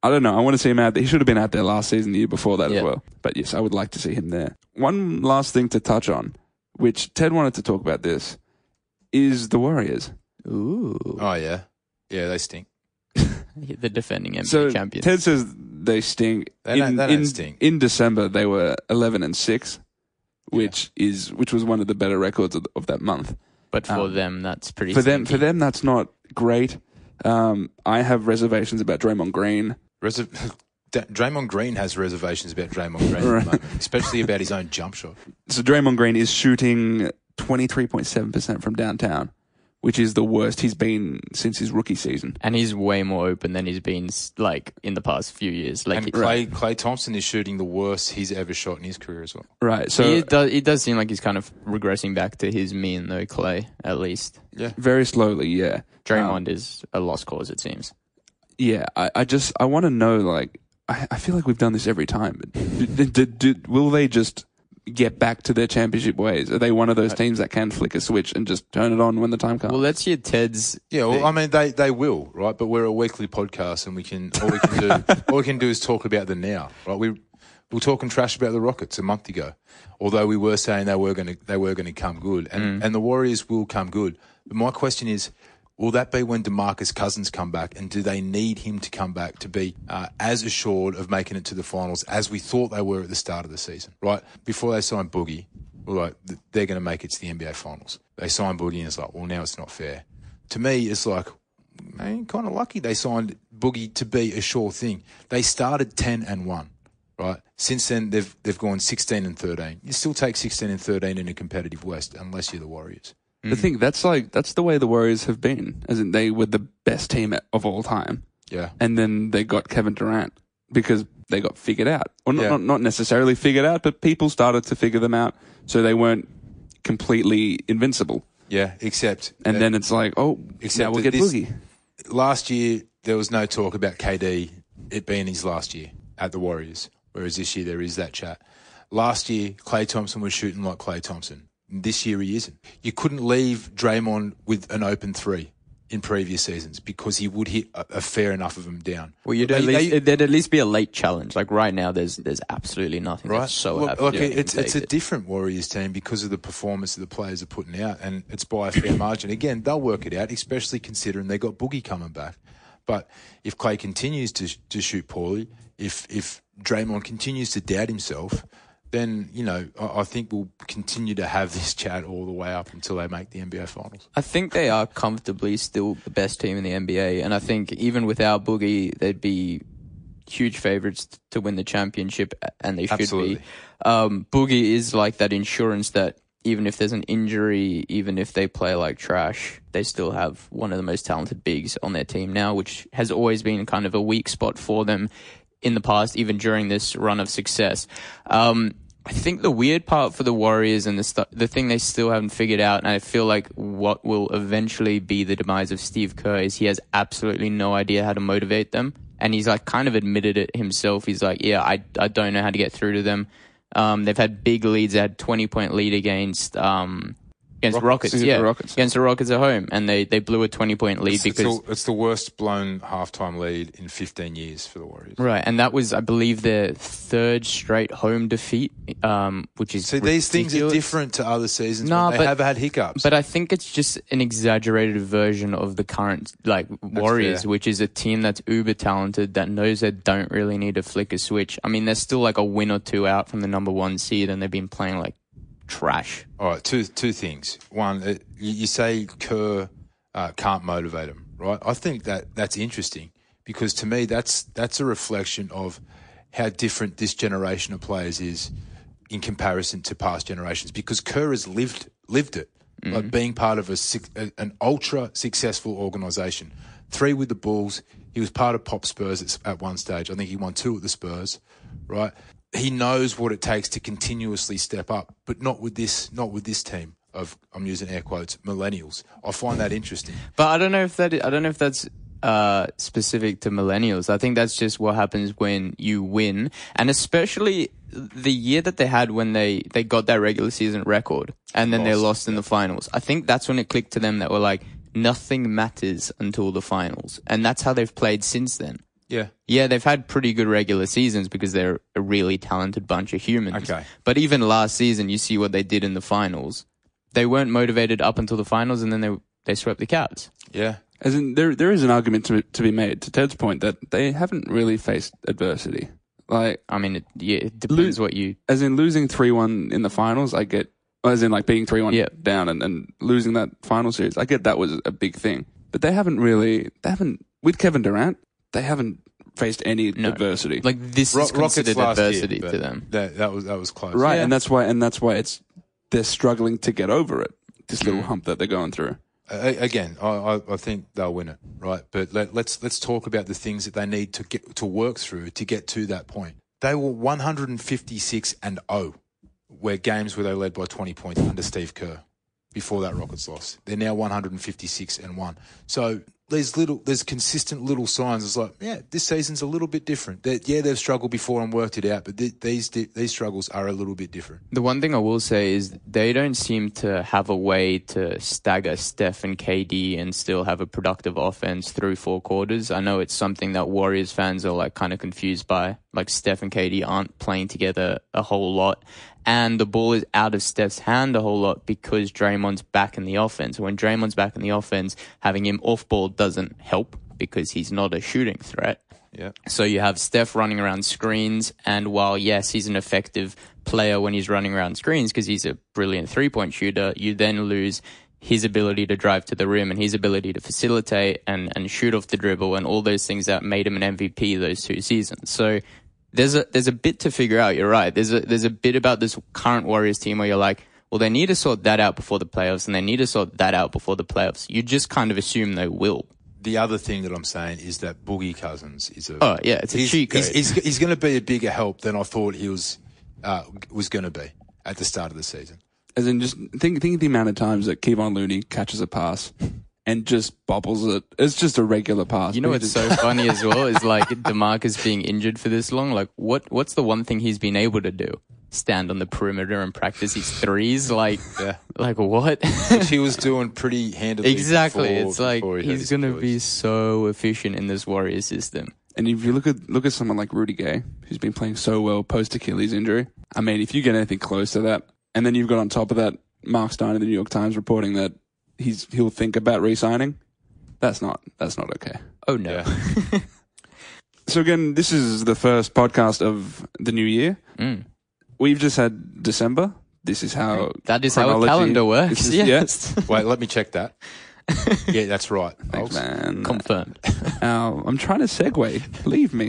I don't know. I want to see him out there. He should have been out there last season, the year before that Yeah. as well. But yes, I would like to see him there. One last thing to touch on, which Ted wanted to talk about this, is the Warriors. Ooh, Oh yeah, yeah, they stink. the defending N B A So champions. Ted says they stink. They don't- in, they don't in, stink. in December, they were eleven and six, which is which was one of the better records of, of that month. but for um, them, that's pretty. For them, for stinky. them, that's not great. Um, I have reservations about Draymond Green. Reser- D- Draymond Green has reservations about Draymond Green at the Right. moment, especially about his own jump shot. So Draymond Green is shooting twenty-three point seven percent from downtown, which is the worst he's been since his rookie season. and he's way more open than he's been like in the past few years. Like And he, Clay, Clay Thompson is shooting the worst he's ever shot in his career as well. Right. So he does. It does seem like he's kind of regressing back to his mean though. Clay, at least. Yeah. very slowly, yeah. Draymond Um, is a lost cause, it seems. Yeah, I, I just I want to know, like, I, I feel like we've done this every time. But do, do, do, will they just get back to their championship ways? Are they one of those teams that can flick a switch and just turn it on when the time comes? Well, let's hear Ted's. Yeah, well, I mean, they, they will, right? But we're a weekly podcast, and we can all we can do all we can do is talk about the now, right? We we were talking trash about the Rockets a month ago, although we were saying they were going to they were going to come good, and and the Warriors will come good. But my question is, will that be when DeMarcus Cousins come back, and do they need him to come back to be uh, as assured of making it to the finals as we thought they were at the start of the season, right? Before they signed Boogie, we're like, th- they're going to make it to the N B A finals. They signed Boogie, and it's like, well, now it's not fair. To me, it's like, man, kind of lucky they signed Boogie to be a sure thing. They started ten and one, right? Since then, they've they've gone sixteen and thirteen. You still take sixteen and thirteen in a competitive West, unless you're the Warriors. The thing that's like that's the way the Warriors have been, as in they were the best team of all time, Yeah. and then they got Kevin Durant because they got figured out, or not, Yeah. not not necessarily figured out, but people started to figure them out, so they weren't completely invincible. Yeah, except And that- then it's like, oh, Except now we'll that get this- Boogie. last year there was no talk about K D it being his last year at the Warriors, whereas this year there is that chat. Last year, Klay Thompson was shooting like Klay Thompson. This year he isn't. You couldn't leave Draymond with an open three in previous seasons because he would hit a, a fair enough of them down. Well, you'd They- at least, they- there'd at least be a late challenge. Like right now, there's there's absolutely nothing. Right. That's so Well, happy like to it's take it's a it. different Warriors team because of the performance that the players are putting out, and it's by a fair margin. Again, they'll work it out, especially considering they got Boogie coming back. But if Clay continues to to shoot poorly, if if Draymond continues to doubt himself, then you know I, I think we'll continue to have this chat all the way up until they make the N B A Finals. I think they are comfortably still the best team in the N B A, and I think even without Boogie, they'd be huge favorites to win the championship, and they should Absolutely. be. Um, Boogie is like that insurance that even if there's an injury, even if they play like trash, they still have one of the most talented bigs on their team now, which has always been kind of a weak spot for them in the past, even during this run of success. Um, I think the weird part for the Warriors and the st- the thing they still haven't figured out, and I feel like what will eventually be the demise of Steve Kerr, is he has absolutely no idea how to motivate them. And he's like kind of admitted it himself. He's like, yeah, I, I don't know how to get through to them. Um, they've had big leads. They had twenty point lead against um, against Rockets. Rockets, Yeah, yeah, Rockets. against the Rockets at home, and they, they blew a twenty point lead It's, because it's, the, it's the worst blown halftime lead in fifteen years for the Warriors. right, and that was I believe their third straight home defeat, um, which is See, these things are ridiculous. different to other seasons. No, when they but- have had hiccups. But I think it's just an exaggerated version of the current like Warriors, fair. which is a team that's uber talented that knows they don't really need to flick a switch. I mean, they're still like a win or two out from the number one seed, and they've been playing like trash. All right, two two things. One, uh, you, you say Kerr uh, can't motivate him, right? I think that that's interesting because to me that's that's a reflection of how different this generation of players is in comparison to past generations. Because Kerr has lived lived it, like being part of a, suc- a an ultra successful organisation. Three with the Bulls. He was part of Pop Spurs at, at one stage. I think he won two at the Spurs, right? He knows what it takes to continuously step up, but not with this, not with this team of, I'm using air quotes, millennials. I find that interesting. But I don't know if that I don't know if that's uh, specific to millennials. I think that's just what happens when you win, and especially the year that they had when they, they got that regular season record and then they Lost, lost in the finals. I think that's when it clicked to them that were like, nothing matters until the finals, and that's how they've played since then. Yeah. Yeah, they've had pretty good regular seasons because they're a really talented bunch of humans. Okay. But even last season, you see what they did in the finals. They weren't motivated up until the finals, and then they they swept the Cavs. Yeah. As in, there there is an argument to to be made, to Ted's point, that they haven't really faced adversity. Like, I mean, it, yeah, it depends Lo- what you... as in losing three one in the finals, I get, as in like being three one Yeah. down and, and losing that final series, I get that was a big thing. But they haven't really, they haven't, with Kevin Durant, they haven't faced any No. adversity. Like, this Ro- is considered last year, adversity but to them. That, that was that was close. Right, Yeah. and that's why, and that's why it's, they're struggling to get over it, this little Mm. hump that they're going through. Uh, again, I, I, I think they'll win it, right? But let, let's let's talk about the things that they need to get to work through to get to that point. They were one hundred fifty-six and oh, where games where they led by twenty points under Steve Kerr before that Rockets loss. They're now one hundred fifty-six and one. So there's little, there's consistent little signs. It's like, yeah, this season's a little bit different. They're, yeah, they've struggled before and worked it out, but th- these these struggles are a little bit different. The one thing I will say is they don't seem to have a way to stagger Steph and K D and still have a productive offense through four quarters. I know it's something that Warriors fans are like kind of confused by. Like Steph and K D aren't playing together a whole lot. And the ball is out of Steph's hand a whole lot because Draymond's back in the offense. When Draymond's back in the offense, having him off ball doesn't help because he's not a shooting threat. Yeah. So you have Steph running around screens, and while, yes, he's an effective player when he's running around screens because he's a brilliant three-point shooter, you then lose his ability to drive to the rim and his ability to facilitate and, and shoot off the dribble and all those things that made him an M V P those two seasons. So there's a there's a bit to figure out. You're right. There's a there's a bit about this current Warriors team where you're like, well, they need to sort that out before the playoffs, and they need to sort that out before the playoffs. You just kind of assume they will. The other thing that I'm saying is that Boogie Cousins is a Oh yeah, it's a he's, cheat code. He's, he's, he's going to be a bigger help than I thought he was uh, was going to be at the start of the season. As in, just think think of the amount of times that Kevon Looney catches a pass and just bobbles it. It's just a regular pass. You know but he what's just- so funny as well is like DeMarcus being injured for this long. Like, what what's the one thing he's been able to do? Stand on the perimeter and practice his threes. Like, Yeah. like what? Which he was doing pretty handily. Exactly. before- It's like before he had he's his gonna be Achilles. so efficient in this Warriors system. And if you look at look at someone like Rudy Gay, who's been playing so well post Achilles injury, I mean, if you get anything close to that, and then you've got on top of that Mark Stein of the New York Times reporting that he's he'll think about re-signing, that's not that's not okay. Oh no. Yeah. So again, this is the first podcast of the new year. Mm. We've just had December. This is how That is how a chronology- calendar works. this is- Yes. Wait, let me check that. Yeah, that's right. Thanks, Ols. man. Confirmed. Uh, I'm trying to segue. Leave me.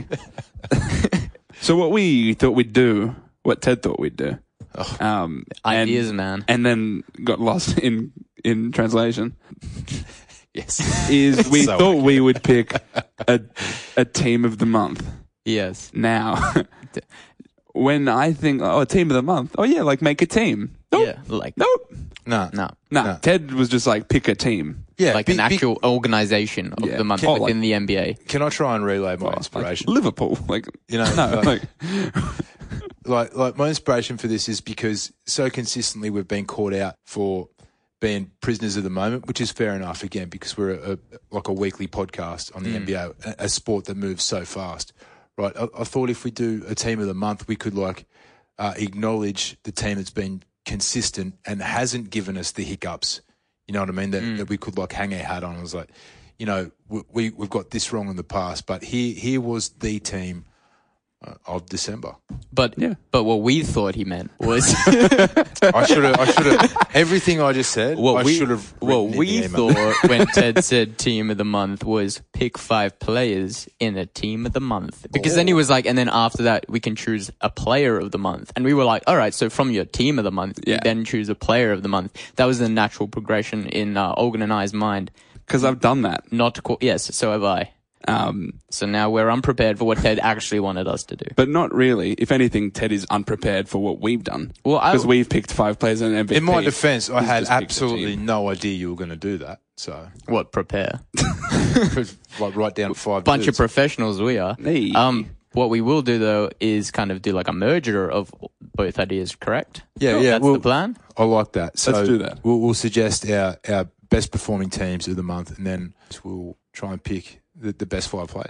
So what we thought we'd do, what Ted thought we'd do, Oh. um, Ideas, and, man. and then got lost in in translation, Yes. is we So thought we would pick a a team of the month. Yes. Now, when I think, oh, a team of the month, oh yeah, like make a team. Nope. Yeah. Like Nope. No. no. Nah, No. Ted was just like, pick a team. Yeah. Like be- an be- actual organization of Yeah. the month Oh, within like- the N B A. Can I try and relay my Like inspiration? Liverpool. Like, You know, no, like- like, like like my inspiration for this is because so consistently we've been caught out for being prisoners of the moment, which is fair enough again because we're a, a, like a weekly podcast on the N B A, a, a sport that moves so fast, right? I, I thought if we do a team of the month, we could like uh, acknowledge the team that's been consistent and hasn't given us the hiccups. You know what I mean? That, that we could like hang our hat on. I was like, you know, we, we we've got this wrong in the past, but here here was the team uh, of December. But Yeah. but what we thought he meant was I should have. I should have. Everything I just said. what I we should have. what written in we the email. thought when Ted said team of the month was pick five players in a team of the month. Because then he was like, and then after that we can choose a player of the month. And we were like, all right, so from your team of the month, Yeah. you then choose a player of the month. That was the natural progression in uh, Olgan and I's mind. because I've done that. Not to call, yes, so have I. Um, So now we're unprepared for what Ted actually wanted us to do. but not really. If anything, Ted is unprepared for what we've done. Well, I- because we've picked five players in M V P. In my defence, I He's had just picked a absolutely team. no idea you were going to do that. So, What, prepare? like, write down five. Bunch of dudes. professionals we are. Hey. Um, what we will do though is kind of do like a merger of both ideas, correct? Yeah, yeah. That's well, the plan. I like that. So Let's do that. We'll, we'll suggest our our best performing teams of the month, and then we'll try and pick the, the best five players.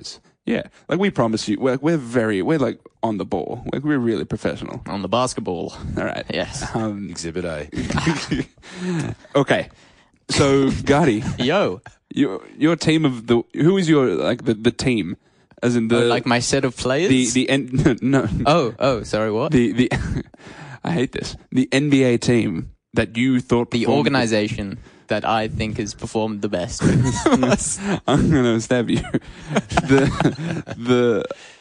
Yeah, like we promise you, we're, we're very, we're like on the ball. Like we're really professional. On the basketball. All right. Yes. Um, Exhibit A. okay. So, Gotti, Yo. your your team of the who is your like the, the team, as in the Oh, like my set of players? the the N, no Oh, oh, sorry, what? the the I hate this the N B A team that you thought The performed- organization that I think has performed the best. I'm gonna stab you. the the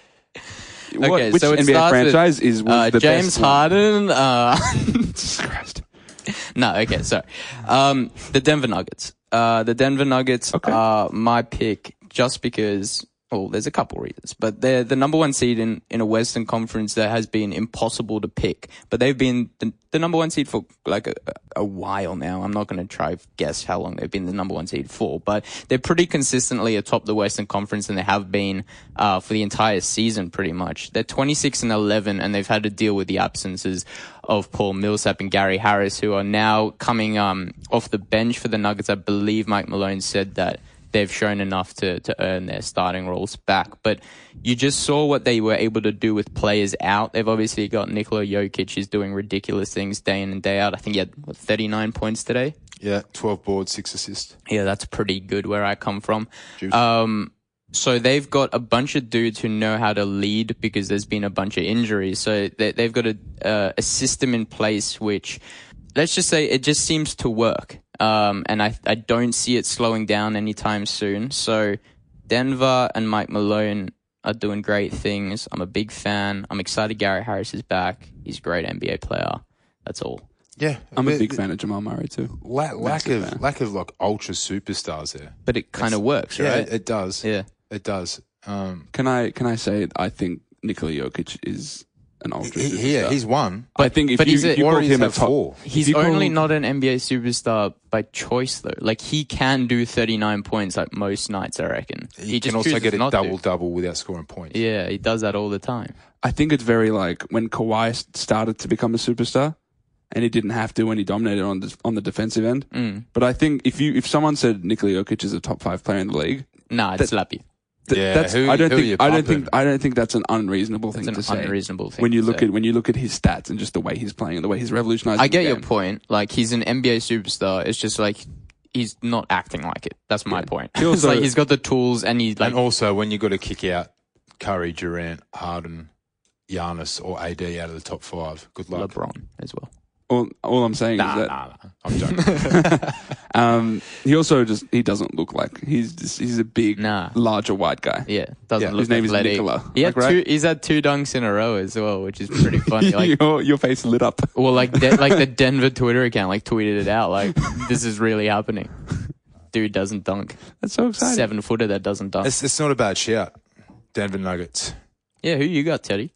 what, Okay, which so it N B A starts with, franchise is was Uh, the James best one? Harden. Uh, Jesus Christ. no, okay, sorry. Um, the Denver Nuggets. Uh, the Denver Nuggets Okay. are my pick just because, well, there's a couple reasons, but they're the number one seed in, in a Western Conference that has been impossible to pick. But they've been the, the number one seed for like a, a while now. I'm not going to try guess how long they've been the number one seed for, but they're pretty consistently atop the Western Conference, and they have been uh, for the entire season pretty much. They're twenty-six and eleven, and they've had to deal with the absences of Paul Millsap and Gary Harris, who are now coming um, off the bench for the Nuggets. I believe Mike Malone said that they've shown enough to, to earn their starting roles back. But you just saw what they were able to do with players out. They've obviously got Nikola Jokic, who's doing ridiculous things day in and day out. I think he had what, thirty-nine points today. Yeah, twelve boards, six assists. Yeah, that's pretty good where I come from. Juice. Um, so they've got a bunch of dudes who know how to lead because there's been a bunch of injuries. So they, they've got a, uh, a system in place which, let's just say, it just seems to work. Um, and I, I don't see it slowing down anytime soon. So Denver and Mike Malone are doing great things. I'm a big fan. I'm excited Gary Harris is back. He's a great N B A player. That's all. Yeah, I'm a but big the- fan of Jamal Murray too. La- lack Massive of fan. lack of like ultra superstars there. But it kind of works, Yeah, right? it, it does. Yeah. It does. Um, Can I can I say I think Nikola Jokic is an ultra he, superstar. he, yeah, he's one. I think if but you, he's a- if you What call did he him a have top, four? if He's you call- only not an N B A superstar by choice, though. Like, he can do thirty-nine points like most nights, I reckon. He, He, can just also chooses get a not to. double double without scoring points. Yeah, he does that all the time. I think it's very like when Kawhi started to become a superstar, and he didn't have to when he dominated on the, on the defensive end. Mm. But I think if you if someone said Nikola Jokic is a top five player in the league, Nah, I'd That- slap you. th- Yeah, that's who- I don't who are think you I don't pumping? think I don't think that's an unreasonable It's thing an to say. unreasonable thing when you to look say. at when you look at his stats and just the way he's playing and the way he's revolutionizing. I get the your game. point. Like, he's an N B A superstar. It's just like, he's not acting like it. That's my Yeah. point. He it's also- like, he's got the tools and he's like, And also, when you got to kick out Curry, Durant, Harden, Giannis, or A D out of the top five, good luck. LeBron as well. All, all I'm saying Nah, is that nah, nah. I'm joking. um, he also just he doesn't look like he's just, he's a big, Nah. larger white guy. Yeah, doesn't Yeah, look his name is athletic. Nicola, He had like, right? two, he's had two dunks in a row as well, which is pretty funny. Like, your your face lit up. well, like, de- like the Denver Twitter account, like, tweeted it out. Like, this is really happening. Dude doesn't dunk. That's so exciting. Seven footer that doesn't dunk. it's, it's not a bad shout. Denver Nuggets. Yeah, who you got, Teddy?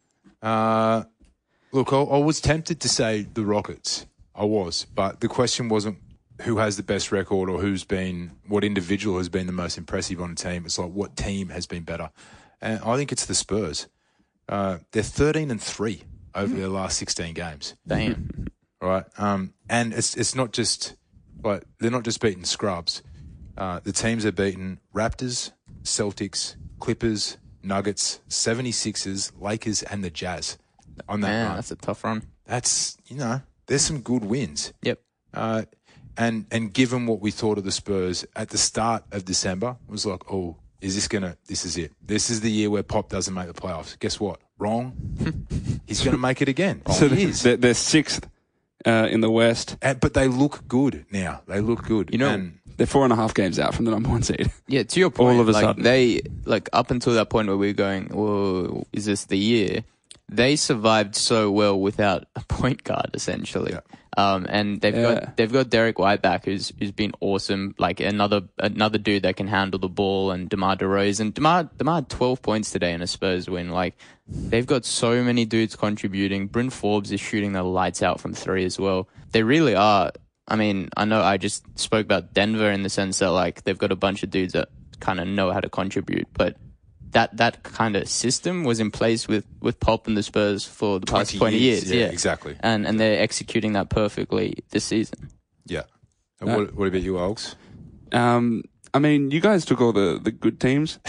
Uh, look, I, I was tempted to say the Rockets. I was, but the question wasn't who has the best record or who's been, what individual has been the most impressive on a team. It's like what team has been better. And I think it's the Spurs. Uh, they're thirteen and three over their last sixteen games. Damn. Right. Um, and it's it's not just like they're not just beating scrubs. Uh, the teams are beating Raptors, Celtics, Clippers, Nuggets, seventy-sixers, Lakers, and the Jazz on that Man, run. that's a tough run. That's, you know, there's some good wins. Yep. Uh, and and given what we thought of the Spurs at the start of December, it was like, oh, is this gonna? This is it. This is the year where Pop doesn't make the playoffs. Guess what? Wrong. He's gonna make it again. So he they're, is. they're, they're sixth uh, in the West. And- but they look good now. They look good. You know- And They're four and a half games out from the number one seed. Yeah, to your point, All of a like, sudden. they, like, up until that point where we were going, whoa, is this the year? They survived so well without a point guard, essentially. Yeah. Um, and they've Yeah. got they've got Derek White back, who's who's been awesome. Like another another dude that can handle the ball, and DeMar DeRozan. DeMar DeMar had twelve points today in a Spurs win. Like, they've got so many dudes contributing. Bryn Forbes is shooting the lights out from three as well. They really are. I mean, I know I just spoke about Denver in the sense that, like, they've got a bunch of dudes that kind of know how to contribute, but that that kind of system was in place with, with Pop and the Spurs for the past twenty years. Yeah, yeah, exactly. And and they're executing that perfectly this season. Yeah. And No. what, what about you, Oaks? Um, I mean, you guys took all the, the good teams.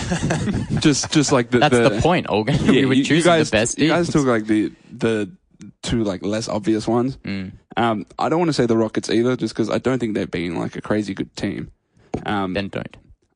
just just like the That's the, the point, Olgan. Yeah, we were you, choosing you guys, the best You guys teams. took like the the two like less obvious ones. Mm. Um, I don't want to say the Rockets either, just because I don't think they've been like a crazy good team. Um, Then don't.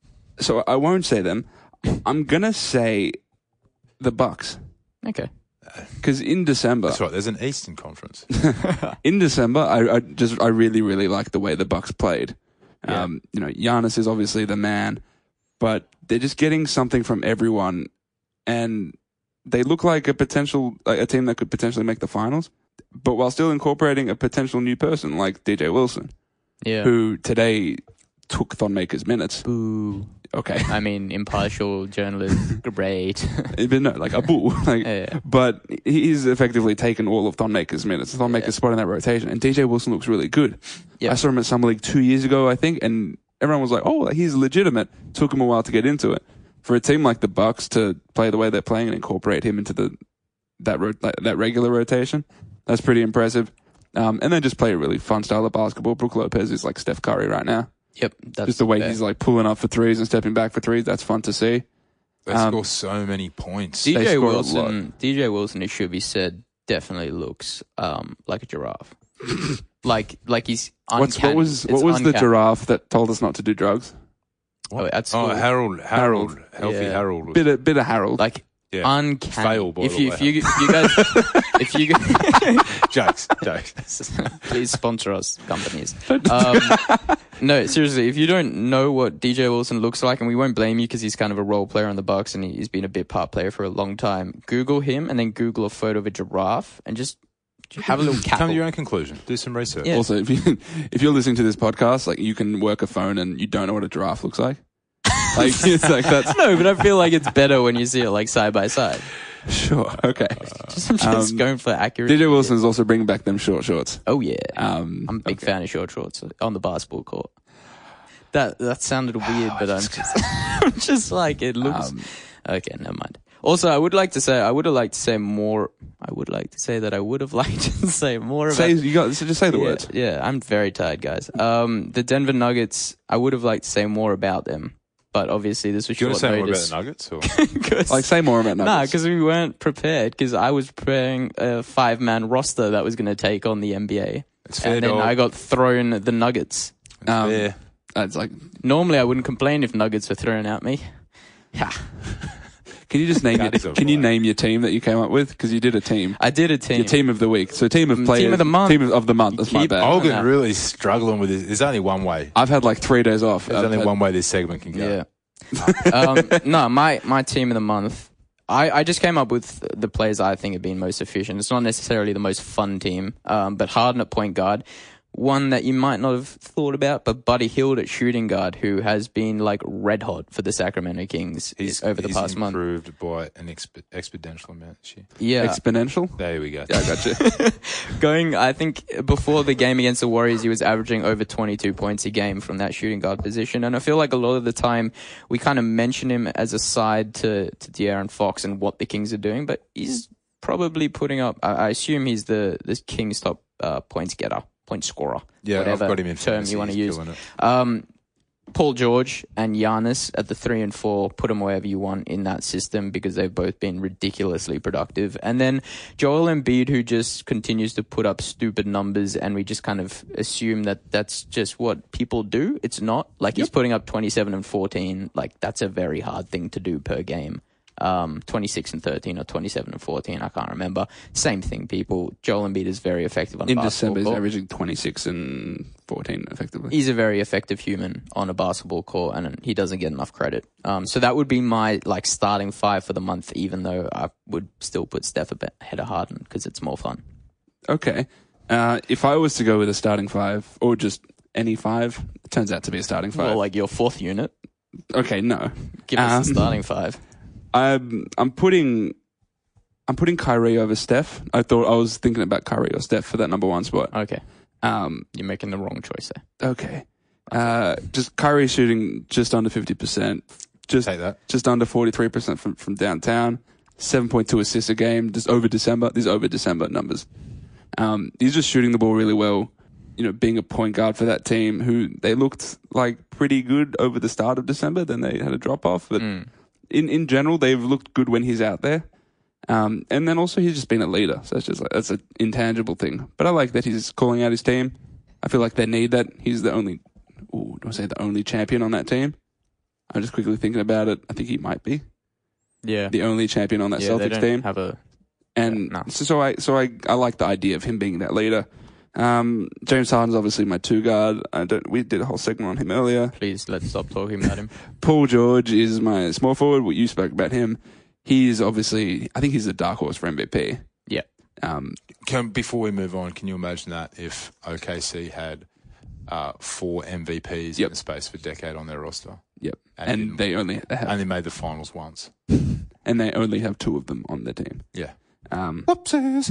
so I won't say them. I'm gonna say the Bucks Okay. because in December, That's right. There's an Eastern Conference. in December, I, I just I really really like the way the Bucks played. Yeah. Um, you know, Giannis is obviously the man, but they're just getting something from everyone, and they look like a potential like a team that could potentially make the finals, but while still incorporating a potential new person like D J Wilson, Yeah. who today took Thonmaker's minutes. Boo. Okay, I mean, impartial journalist, great. but no, like a boo, like. Yeah. But he's effectively taken all of Thonmaker's minutes. Thonmaker's Yeah. spot in that rotation, and D J Wilson looks really good. Yeah. I saw him at Summer League two years ago, I think, and everyone was like, "Oh, he's legitimate." Took him a while to get into it. For a team like the Bucks to play the way they're playing and incorporate him into the that ro- that, that regular rotation, that's pretty impressive. Um, and then just play a really fun style of basketball. Brook Lopez is like Steph Curry right now. Yep. That's Just the way fair. he's like pulling up for threes and stepping back for threes. That's fun to see. They Um, score so many points. D They J score a Wilson, D J Wilson, it should be said, definitely looks um, like a giraffe. like, like he's uncanny. What's, what was It's what was the uncanny. giraffe that told us not to do drugs? Oh, at Oh, school. Harold, Harold, healthy Yeah. Harold. Was, Bit of bit of Harold. Like yeah. uncanny. Fail, by if the you, way. if you, you guys, if you, jokes, jokes. please sponsor us, companies. Um, no, seriously, if you don't know what D J Wilson looks like, and we won't blame you because he's kind of a role player on the Bucks and he's been a bit part player for a long time. Google him and then Google a photo of a giraffe and just have a little Come cackle. to your own conclusion. Do some research. Yeah. Also, if you if you're listening to this podcast, like you can work a phone and you don't know what a giraffe looks like. Like it's like that's No, but I feel like it's better when you see it like side by side. sure okay. Just, I'm just Um, going for accuracy. D J Wilson's also bringing back them short shorts. Oh yeah, Um, I'm a big okay. fan of short shorts on the basketball court. That that sounded weird, but I'm just I'm just like it looks. Um, Okay, never mind. Also, I would like to say I would have liked to say more. I would like to say that I would have liked to say more about. Say you got just say the yeah, words. yeah, I'm very tired, guys. Um, the Denver Nuggets. I would have liked to say more about them, but obviously this was Do you want short to say more about notice. the Nuggets? Or? Nuggets? Like say more about Nah, nuggets. because we weren't prepared. Because I was preparing a five-man roster that was going to take on the N B A, It's fair, and then dog. I got thrown the Nuggets. It's Um, fair. It's like, Normally, I wouldn't complain if Nuggets were thrown at me. Ha. can you just name your, That is a can you lie. name your team that you came up with? Because you did a team. I did a team. Your team of the week. So team of Mm, players. team of the month. Team of, of the month. That's my Keep- bad. Oh, Olgan no. really struggling with it. There's only one way. I've had like three days off. There's I've only had- one way this segment can go. Yeah. um, no, my, my team of the month. I, I just came up with the players I think have been most efficient. It's not necessarily the most fun team, um, but Harden at point guard. One that you might not have thought about, but Buddy Hield at shooting guard, who has been like red hot for the Sacramento Kings He's over the he's past month. improved by an exp- exponential amount this year. Yeah. Exponential. There we go. Yeah, I got you. Going, I think before the game against the Warriors, he was averaging over twenty-two points a game from that shooting guard position. And I feel like a lot of the time we kind of mention him as a side to, to De'Aaron Fox and what the Kings are doing, but he's probably putting up, I, I assume he's the, the Kings top uh, points getter, point scorer. Yeah, whatever I've got him in term fantasy. you want to He's use. killing it. Um, Paul George and Giannis at the three and four, put them wherever you want in that system because they've both been ridiculously productive. And then Joel Embiid, who just continues to put up stupid numbers, and we just kind of assume that that's just what people do. It's not. Like he's putting up twenty-seven and fourteen. Like that's a very hard thing to do per game. Um, twenty-six and thirteen or twenty-seven and fourteen, I can't remember. Same thing, people. Joel Embiid is very effective on a In basketball December, he's court. averaging twenty-six and fourteen, effectively. He's a very effective human on a basketball court, and he doesn't get enough credit. Um, so that would be my like starting five for the month, even though I would still put Steph a bit ahead of Harden because it's more fun. Okay. Uh, if I was to go with a starting five, or just any five, it turns out to be a starting five. Well, like your fourth unit, okay, no. give us Um, the starting five. I'm I'm putting I'm putting Kyrie over Steph. I thought I was thinking about Kyrie or Steph for that number one spot. Okay, Um, you're making the wrong choice there. okay. Uh, just Kyrie shooting just under fifty percent, just Take that. just under forty-three percent from from downtown. seven point two assists a game, just over December. These over December numbers. Um, he's just shooting the ball really well. you know, being a point guard for that team who they looked like pretty good over the start of December. Then they had a drop off. But Mm. in, in general, they've looked good when he's out there. Um, and then also he's just been a leader. So it's just like, that's an intangible thing. But I like that he's calling out his team. I feel like they need that. He's the only, ooh, do I say the only champion on that team? I'm just quickly thinking about it. I think he might be Yeah. the only champion on that yeah, they Celtics don't team. have a. And No. so, so I, so I, I like the idea of him being that leader. Um, James Harden's obviously my two guard. I don't, we did a whole segment on him earlier. Please let's stop talking about him. Paul George is my small forward. What you spoke about him. He's obviously, I think he's a dark horse for M V P. Yeah. Um, Can, before we move on, can you imagine that if O K C had uh, four M V Ps Yep. in the space of a decade on their roster? yep. And And, didn't- they only have, Only made the finals once. and they only have two of them on their team. Yeah. Um, Whoopsies.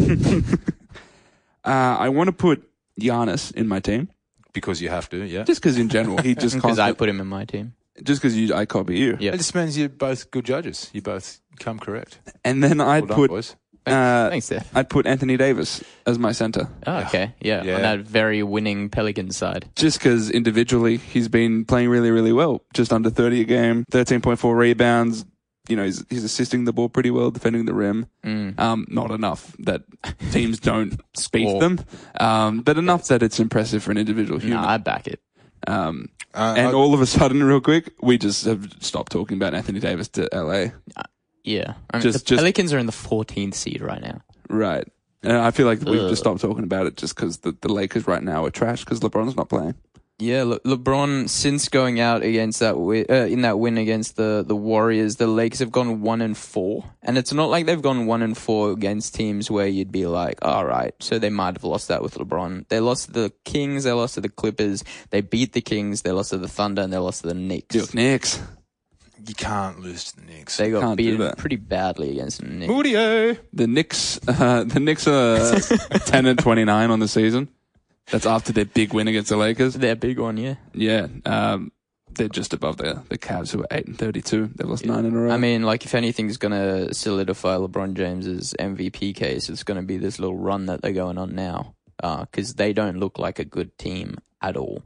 uh, I want to put Giannis in my team Because you have to, yeah. just because in general he just Because I constant, put him in my team. just because you I copy you. Yeah. It just means you're both good judges. You both come correct. And then I'd Well done, put boys. uh, Thanks, Steph. I'd put Anthony Davis as my center. Oh, okay. Yeah. Yeah. On that very winning Pelicans side. Just because individually he's been playing really, really well. Just under thirty a game, thirteen point four rebounds. You know, he's, he's assisting the ball pretty well, defending the rim. Mm. Um, not enough that teams don't beat Score. them, um, but enough that it's impressive for an individual No, human. I back it. Um, Uh, and I- all of a sudden, real quick, we just have stopped talking about Anthony Davis to L A. Yeah. I mean, Just- the just- Pelicans are in the fourteenth seed right now. Right. And I feel like we've Ugh. just stopped talking about it just because the, the Lakers right now are trash because LeBron's not playing. Yeah, Le- LeBron, since going out against that wi- uh, in that win against the, the Warriors, the Lakers have gone one and four, and it's not like they've gone one and four against teams where you'd be like, all right, so they might have lost that with LeBron. They lost to the Kings, they lost to the Clippers, they beat the Kings, they lost to the Thunder, and they lost to the Knicks. Duke Knicks. You can't lose to the Knicks. They got Can't do beaten that. pretty badly against the Knicks. Booty-o. The Knicks, uh, the Knicks are ten and twenty-nine on the season. That's after their big win against the Lakers. Their big one, yeah. Yeah. Um, they're just above the, the Cavs who are eight and thirty-two. They've lost nine in a row. I mean, like, if anything's going to solidify LeBron James's M V P case, it's going to be this little run that they're going on now. Because they don't look like a good team at all.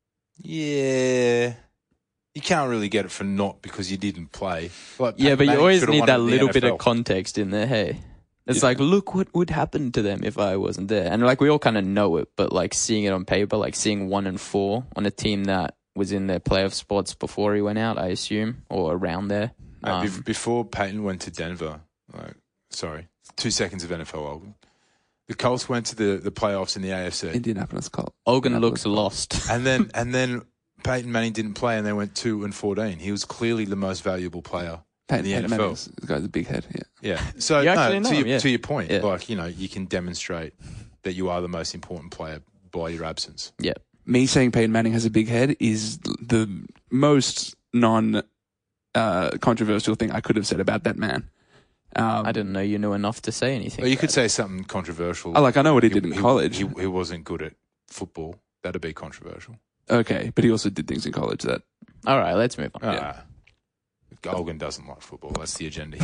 Yeah. You can't really get it for not because you didn't play. Like, Yeah, Peyton but you Manning always should've need won that it in the little bit N F L. of context in there, hey? It's Yeah. like, look what would happen to them if I wasn't there. And, like, we all kind of know it, but, like, seeing it on paper, like, seeing one and four on a team that was in their playoff spots before he went out, I assume, or around there. Mate, Um, bef- before Peyton went to Denver, like, sorry, two seconds of N F L, Olgun. The Colts went to the, the playoffs in the A F C. Indianapolis Colts. Olgun Indianapolis looks Colts. lost. And then and then Peyton Manning didn't play and they went two and fourteen. He was clearly the most valuable player Peyton, in the Peyton N F L. Manning's- the guy's a big head. Yeah. Yeah. So You no, actually know to, him, your, yeah. to your point, Yeah. like, you know, you can demonstrate that you are the most important player by your absence. Yeah. Me saying Peyton Manning has a big head is the most non uh, controversial thing I could have said about that man. Um, I didn't know you knew enough to say anything. Well, you about could it. say something controversial. I like. I know what he did in he, college. He, he wasn't good at football. That'd be controversial. Okay, but he also did things in college that. All right, let's move on. Ah. Golgan doesn't like football. That's the agenda.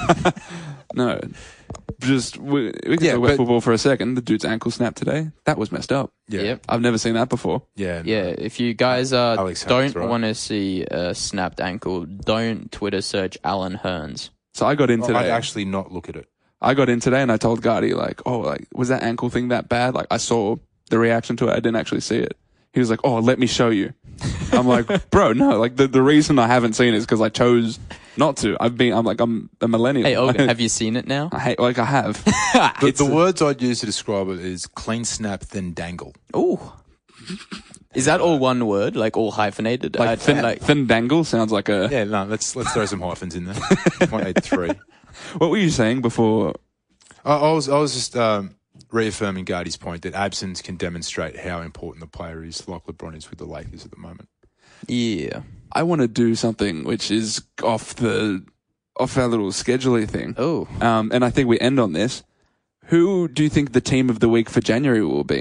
No, just we, we can Yeah, talk about but- football for a second. The dude's ankle snapped today. That was messed up. Yeah. Yep. I've never seen that before. Yeah. Yeah, if you guys uh, Alex Hearns, don't right? want to see a snapped ankle, don't Twitter search Alan Hearns. So I got in I'd today. actually not look at it. I got in today and I told Gardy, like, oh, like, was that ankle thing that bad? Like, I saw the reaction to it. I didn't actually see it. He was like, oh, let me show you. I'm like, bro, no. Like, the, the reason I haven't seen it is because I chose not to. I've been, I'm like, I'm a millennial. Hey, Olgun, have you seen it now? I hate, like, I have. The, the words I'd use to describe it is clean snap, then dangle. Ooh. Is that all one word, like all hyphenated? Like, I'd- fin, like fin dangle sounds like a. Yeah, no, let's let's throw some hyphens in there. Might need three. What were you saying before? I, I was I was just um, reaffirming Gardy's point that absence can demonstrate how important the player is, like LeBron is with the Lakers at the moment. yeah. I want to do something which is off the off our little scheduling thing. Oh, Um, and I think we end on this. Who do you think the team of the week for January will be?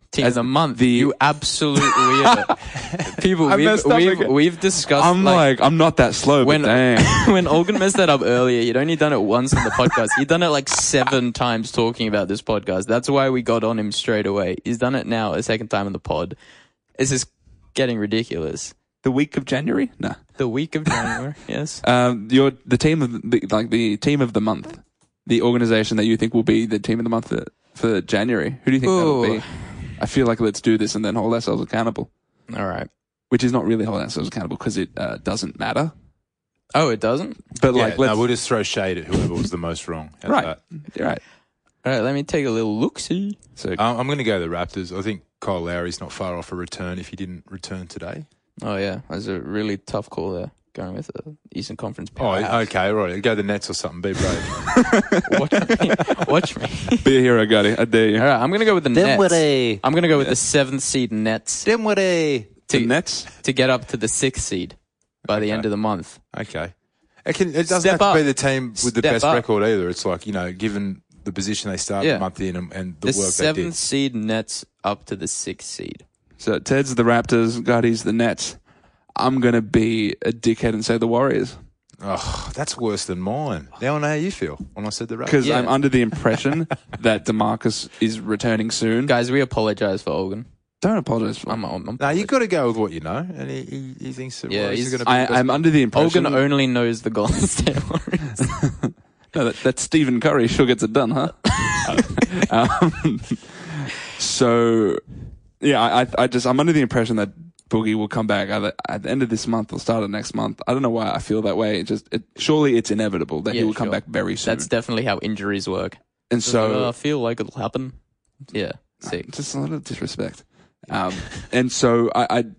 Team As of the month. the- you absolute weirdo. People, I we've, messed up we've, again. we've discussed. I'm like, I'm not that slow, when but dang. when Olgun messed that up earlier, you'd only done it once on the podcast. He'd done it like seven times talking about this podcast. That's why we got on him straight away. He's done it now a second time in the pod. This is getting ridiculous. The week of January? No. The week of January, yes. Um, your the team of the, like the team of the month, the organization that you think will be the team of the month for, for January. Who do you think that will Ooh. be? I feel like let's do this and then hold ourselves accountable. All right. Which is not really holding ourselves accountable because it uh, doesn't matter. Oh, it doesn't? But Yeah, like, let's no, we'll just throw shade at whoever was the most wrong. How's right, that? You're right. All right, let me take a little look-see. So Um, I'm going to go the Raptors. I think Kyle Lowry's not far off a return if he didn't return today. Oh, yeah. That's a really tough call there. Going with the Eastern Conference Oh, powerhouse. okay, right. Go the Nets or something. Be brave. Watch me. Watch me. be a hero, Gotti. I dare you. All right, I'm going to go with the Them Nets. with a- I'm going to go with the seventh seed Nets Them with a. The to, Nets. to get up to the sixth seed by the Okay. end of the month. Okay. It, can, it doesn't Step have to up. be the team with the Step best up. record either. It's like, you know, given the position they start Yeah. the month in and, and the, The work they seventh did. seed Nets up to the sixth seed. So Ted's the Raptors, Gotti's the Nets. I'm gonna be a dickhead and say the Warriors Oh, that's worse than mine. Now I know how you feel when I said the Raptors. because Yeah. I'm under the impression that DeMarcus is returning soon. Guys, we apologize for Olgun. Don't apologize for. I'm, I'm, I'm No, you've got to go with what you know. And he, he, he thinks that Yeah, Warriors he's- are going to be I, the best. I'm under the impression. Olgun only knows the Golden State Warriors. No, that, that Stephen Curry sure gets it done, huh? um, so, yeah, I, I, I just I'm under the impression that Boogie will come back either at the end of this month or start of next month. I don't know why I feel that way. It just it, surely it's inevitable that he Yeah, will come sure. back very soon. That's definitely how injuries work. and So so I feel like it'll happen. Yeah, sick. just a little disrespect. Um, and so I, I,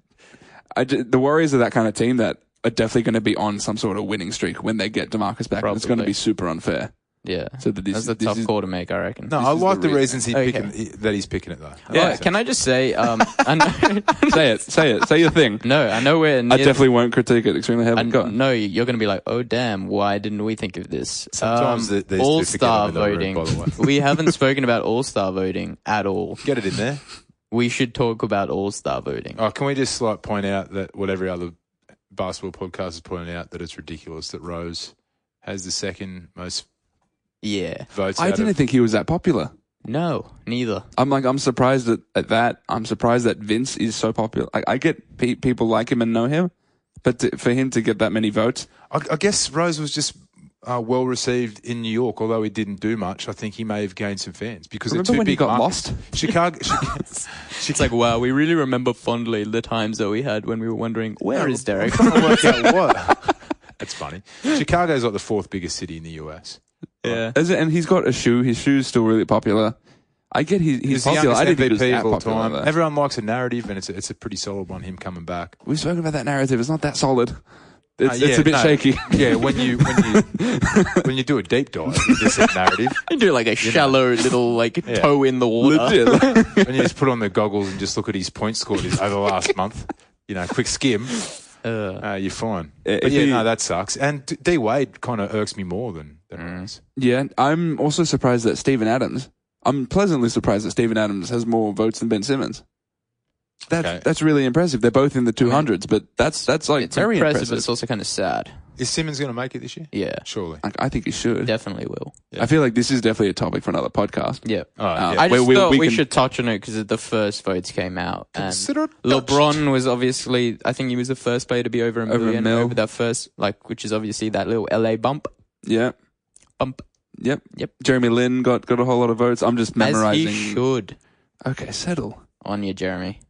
I ju- the Warriors are that kind of team that are definitely going to be on some sort of winning streak when they get DeMarcus back. And it's going to Probably. be super unfair. Yeah, So that this, that's a this tough is, call to make, I reckon. No, this I is the like the, reason. reasons he Okay. picking, he, that he's picking it though. Yeah, can I just say, um, I know, say it, say it, say your thing. no, I know we're I near, definitely won't critique it extremely I heavily. Go on. know you're going to be like, oh damn, why didn't we think of this? Sometimes um, the- these two All forget Star I'm in the room, voting. by the way. We haven't spoken about All Star voting at all. Get it in there. We should talk about All Star voting. Oh, can we just like point out that what every other basketball podcast is pointing out, that it's ridiculous that Rose has the second most Yeah, votes I out didn't of, think he was that popular. no, neither. I'm like, I'm surprised at, at that. I'm surprised that Vince is so popular. I, I get pe- people like him and know him, but to, for him to get that many votes, I, I guess Rose was just uh, well received in New York, although he didn't do much. I think he may have gained some fans because remember they're two when he big got markets. lost? Chicago, Chicago It's like, wow, we really remember fondly the times that we had when we were wondering, where is Derek? I'm trying to work out what. That's funny. Chicago's like the fourth biggest city in the U S. Yeah. Is it, and he's got a shoe. His shoe's still really popular. I get he, he's He's the popular. I youngest didn't think he M V was P that of all popular. time. though. Everyone likes a narrative, and it's a, it's a pretty solid one. Him coming back. We've spoken about that narrative. It's not that solid. It's, Uh, yeah, it's a bit no. shaky. Yeah, when you when you when you do a deep dive into this narrative, You do like a shallow little like Yeah. toe in the water. Legit. when you just put on the goggles and just look at his points scored over the last month, you know, quick skim, Uh, uh, you're fine. If But yeah, he- no, that sucks. And D- D Wade kind of irks me more than than Mm. Rose. Yeah, I'm also surprised that Steven Adams. I'm pleasantly surprised that Steven Adams has more votes than Ben Simmons. That's Okay. that's really impressive. They're both in the two hundreds, but that's that's like it's very impressive, impressive. but it's also kind of sad. Is Simmons going to make it this year? Yeah, Surely. I, I think he should. definitely will. Yeah. I feel like this is definitely a topic for another podcast. Yeah. Oh, Uh, yeah. I just we- we- thought we, we can- should touch on it because the first votes came out. And Consider it LeBron was obviously, I think he was the first player to be over a Over a million mil. over that first, like, which is obviously that little L A bump. Yeah. Bump. Yep. Yep. Jeremy Lin got got a whole lot of votes. I'm just memorizing. As he should. Okay, settle. On you, Jeremy.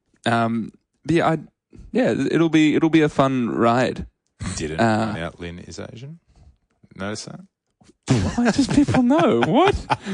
Um, but yeah, I, yeah, it'll be it'll be a fun ride. Didn't Uh, find out Lynn is Asian. Notice that? Why does people know what?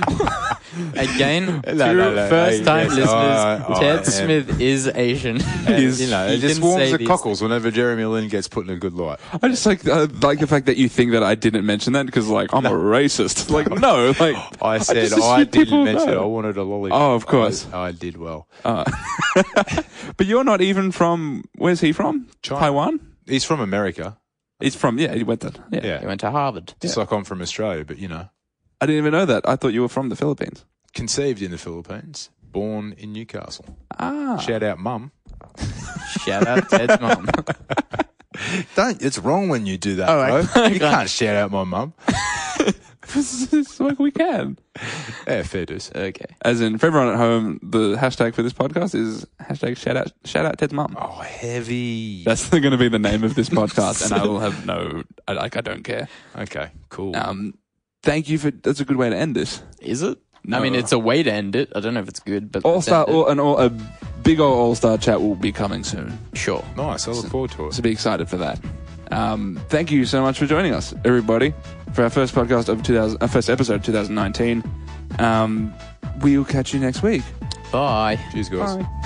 Again, No, to no, no, first time yes, listeners, I- I Ted am. Smith is Asian. He's- you know, he it just can warms say the these cockles whenever Jeremy Lin gets put in a good light. I just like uh, like the fact that you think that I didn't mention that because like I'm a racist. Like no, like I said just I, assumed people didn't mention it. know. I wanted a lollipop. Oh, of course. I, I did well. Uh, but you're not even from. Where's he from? China. Taiwan. He's from America. He's from. Yeah, he went there. Yeah. Yeah. He went to Harvard. Just like I'm from Australia, but you know, I didn't even know that. I thought you were from the Philippines. conceived in the Philippines. born in Newcastle. Ah. Shout out, Mum. Shout out Ted's mum. Don't. It's wrong when you do that, Oh, bro. okay. You can't shout out my mum. It's like we can. Yeah, fair dues. Okay. As in, for everyone at home, the hashtag for this podcast is hashtag shout out, shout out Ted's mum. Oh, heavy. That's going to be the name of this podcast, and I will have no, I, like, I don't care. Okay, cool. Um, thank you for, that's a good way to end this. Is it? No. I mean, it's a way to end it. I don't know if it's good, but All let's star, end it. all, and all, a big old all star chat will be coming soon. Sure. Nice. I look forward to it. So be excited for that. Um, thank you so much for joining us, everybody, for our first podcast of two thousand, our first episode of twenty nineteen. Um, we'll catch you next week. Bye. Cheers, guys. Bye.